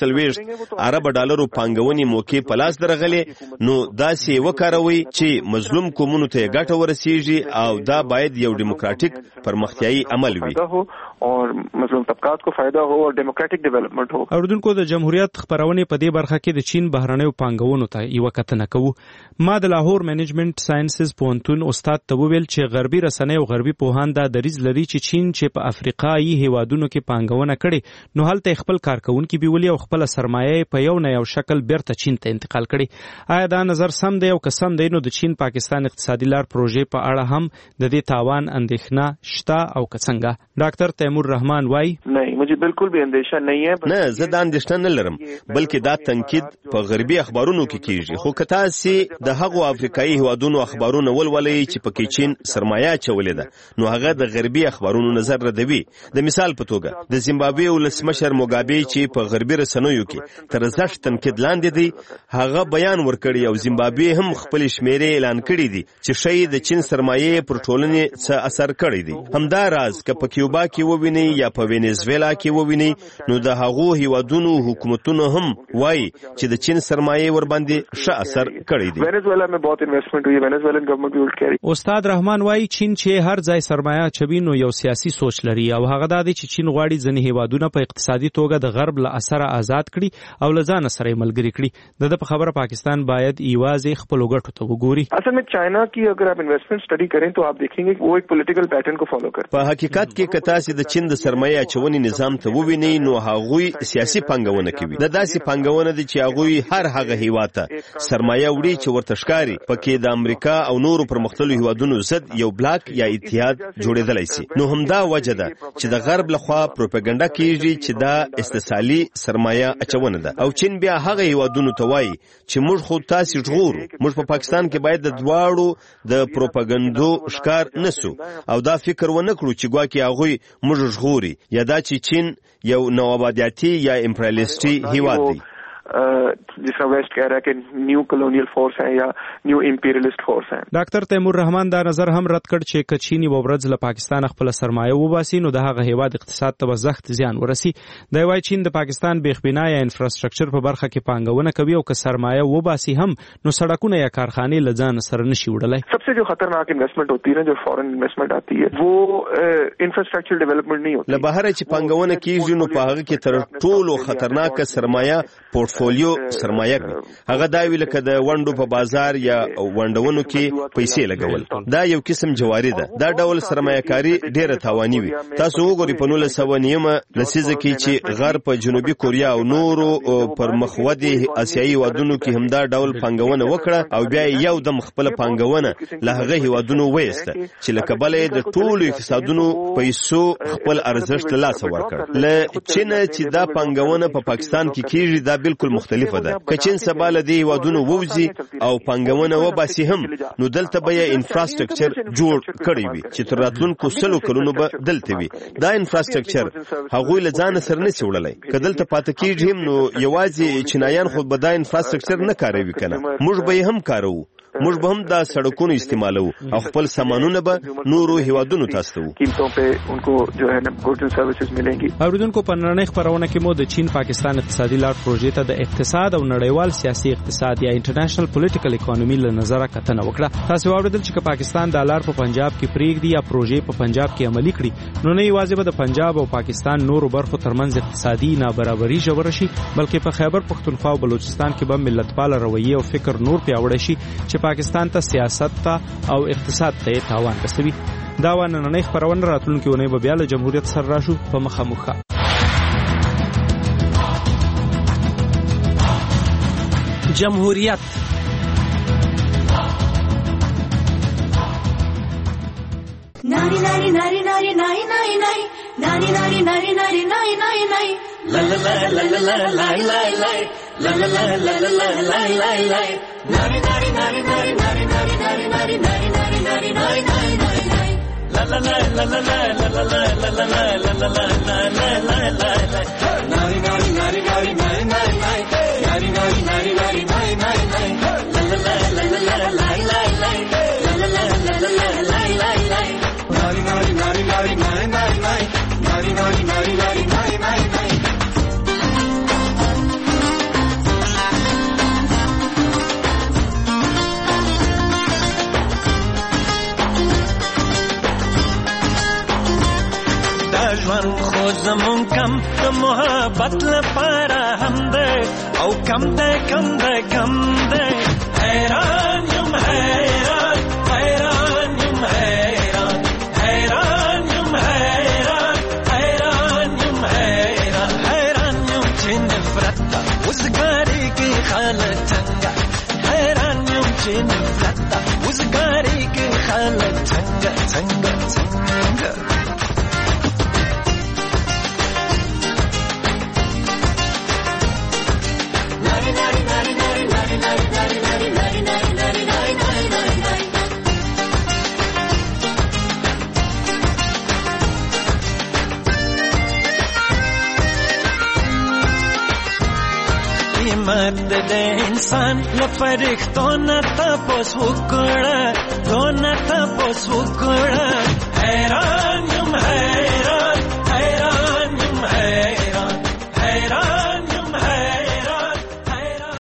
40 ارب ډالرو پانګونې موقع په لاس درغلې نو داسې وکاروي چې مظلوم قومونو ته ګټه ورسیږي او دا باید یو ډیموکراټیک پرمختیایي عمل وي اور مظلوم طبقات کو فائدہ ہو اور ډیموکراټیک ډیولپمنٹ ہو. اوردونکو د جمهوریت خبرونه په دې برخه کې د چین بهرنیو پانګونو ته یو کتنه کوو. ما د لاهور منیجمنت ساينسز پوهنتون استاد ته وویل چې غربي رسنۍ او غربي پوهان دا دریځ لري چې چین چې په افریقایي هیوادونو کې پانګونه کړي نو هلته خپل کارکونکي بیولي او خپل سرمایه په یو نه یو شکل بیرته چین ته انتقال کړي. آیا دا نظر سم دی او که سم دی نو د چین پاکستان اقتصادي لار پروژې په اړه هم د دې تاوان اندېښنه شته او که څنګه؟ ډاکټر تیمور رحمان وای نہیں مجھے بالکل بھی اندیشہ نہیں ہے. نه زه دا اندیشنه نه لرم بلکې دا تنقید په غربي اخبارونو کې کیږي. خو که تاسې د هغو افریقایي هیوادونو اخبارونه ولولئ چې پکې چین سرمایه اچولې ده نو هغه د غربي اخبارونو نظر ردوي. د مثال په توګه د زیمبابوې ولسمشر موګابي چې په غربي رسنیو کې تر زښت تنقید لاندې دی هغه بیان ورکړی او زیمبابوې هم خپل شمیرې اعلان کړي دي چې شاید د چین سرمایه پر ټولنې څه اثر کړی دی. همدا راز که په کیوبا کې وویني یا په وینزویلا کې وویني نو د هغو هیوادونو حکومتونو هم وایي چې د چین سرمایه ور باندې ښه اثر کړی دی. وینزویلا میں بہت انویسٹمنٹ ہوئی ہے، وینزویلن گورنمنٹ بھی الٹ کړي. استاد رحمان وایي چین چې هر ځای سرمایه اچوي نو یو سیاسي سوچ لري او هغه دا دی چې چین غواړي ځینې هیوادونه په اقتصادي توګه د غرب له اثر آزاد کړي او له ځان سره ملګری کړي. د په خبره پاکستان باید ایوازې خپل ګټو ته وګوري. اصل میں چائنا کی اگر آپ انویسٹمنٹ اسٹڈی کریں تو آپ دیکھیں گے کہ وہ ایک پولیٹیکل پیٹرن کو فالو کرتے ہیں. په حقیقت کې که تاسې د چین د سرمایه اچونې نظام ته ووینئ نو هغوی سیاسي پانګونه کوي. د داسې پانګونه دي چې هغوی هر هغه هیواد ته سرمایه وړي چې ورته ښکاري پکې د امریکا او نورو پرمختللو هیوادونو ضد یو بلاک یا اتحاد جوړېدلی سي. نو همدا وجه ده چې د غرب لخوا پروپاګاندا کیږي چې دا استثالي سرمایه اچونه ده او چین بیا هغه هیوادونو ته وایي چې موږ خو تاسې ژغورو. موږ په پاکستان کې باید د دواړو د پروپاګاندو ښکار نسو او دا فکر ونه کړو چې ګواکې هغوی موږ ژغوري یا دا چې چین یو نوآبادیاتي یا امپریالیسټي هیواد دی. جس کا ویسٹ کہہ رہا ہے کہ نیو کلونیل فورس ہیں یا نیو امپیریلسٹ فورس ہیں. ډاکټر تیمور رحمان دا نظر هم رد کړ چې کچینی وبرز له پاکستان خپل سرمایه وباسي نو د هغه هیواد اقتصاد ته زخت زیان ورسي. دا وایي چین د پاکستان بیخبنا یا انفراستراکچر په برخه کې پانګونه کوي او که سرمایه وباسي هم نو سړکونه یا کارخانې لځان سره نشي وړلای. सबसे जो खतरनाक इन्वेस्टमेंट होती है ना जो फॉरेन इन्वेस्टमेंट आती है वो इंफ्रास्ट्रक्चर डेवलपमेंट नहीं होती. له بهر چې پانګونه کیږي نو په هغه کې تر ټولو خطرناک سرمایه پورټفولیو سرمایه کوي. هغه دا ویل کده وندو په بازار یا وندونو کې پیسې لګول دا یو قسم جواری ده. دا ډول سرمایه‌کاري ډیره تاواني وي. تاسو وګورئ په 1990 لسیزه کې چې غرب په جنوبي کوریا او نورو پر مخودي اسیایي هیوادونو کې هم دا ډول پانګونه وکړه او بیا یو دم خپل پانګونه له هغه هیوادونو وېسته چې لکه بلې د ټولو اقتصادونو پیسو خپل ارزښت له لاسه ورکړ. له چین چې دا پانګونه په پاکستان کې کیږي دا بالکل مختلفه ده. که چین سباله دی هیوادونو ووزي او پانګونه وباسي هم نو دلته به یې انفراستراکچر جوړ کړی وي چې تر راتلونکو 100 کلونو به دلته وي. دا انفراستراکچر هغوی له ځان سره نه شي وړلای. که دلته پاتې کیږي هم نو یوازې چینایان خو به دا انفراستراکچر نه کاروي کنه موږ به هم کاروو. موږ به هم دا سړکونه استعمالو او خپل سامانونه به نورو هیوادونو ته استوو. قیمتوں پہ ان کو جو ہے نا گوڈز اینڈ سروسز ملیں گی. اوریدونکو په نړۍ خبرونه کې مو د چین پاکستان اقتصادي لار پروژې ته د اقتصاد او نړیوال سیاسي اقتصاد یا انټرنیشنل پولیټیکل اکانومي له نظره کتنه وکړه. تاسو واوریدل چې پاکستان د لار په پنجاب کې پریږدي یا پروژې په پنجاب کې عملي کړي نو نه یوازې به د پنجاب او پاکستان نورو برخو ترمنځ اقتصادي نابرابري ژوره شي بلکې په خیبر پښتونخوا او بلوچستان کې به ملتپال رویه او فکر نور پیاوړی شي چې پاکستان ته سیاست ته او اقتصاد ته تاوان رسوي. دا نننۍ خپرونه راتلونکي اونۍ به بیا له جمهوریت سره راشو په مخامخه. جمهوریت nari nari nari nari nari nari nari nari nari nari nari nari nari nari la la la la la la la la la la la la la la la la la la nari nari nari nari nari nari nari nari nari nari nari nari nari nari la la la la la la la la la la la la la la la la la la nari nari nari nari nari nari nari nari nari nari nari nari nari la la la la la la la la la la la la la la la la nari nari nari nari nari nari nari nari nari nari nari nari nari دشمن خود زمون کم د محبت لپاره هم ده او کم ده کم ده کم ده حیران یم حیران حیران یم حیران حیران یم حیران حیران یم حیران حیران یم چې نفرت ته وزګاري کې خالق څنګه حیران یم چې نفرت ته وزګاري کې خالق څنګه څنګه څنګه مرد د انسان لپاره نه تاسو وکړه دونه تاسو وکړه حیران یم حیران حیران یم حیران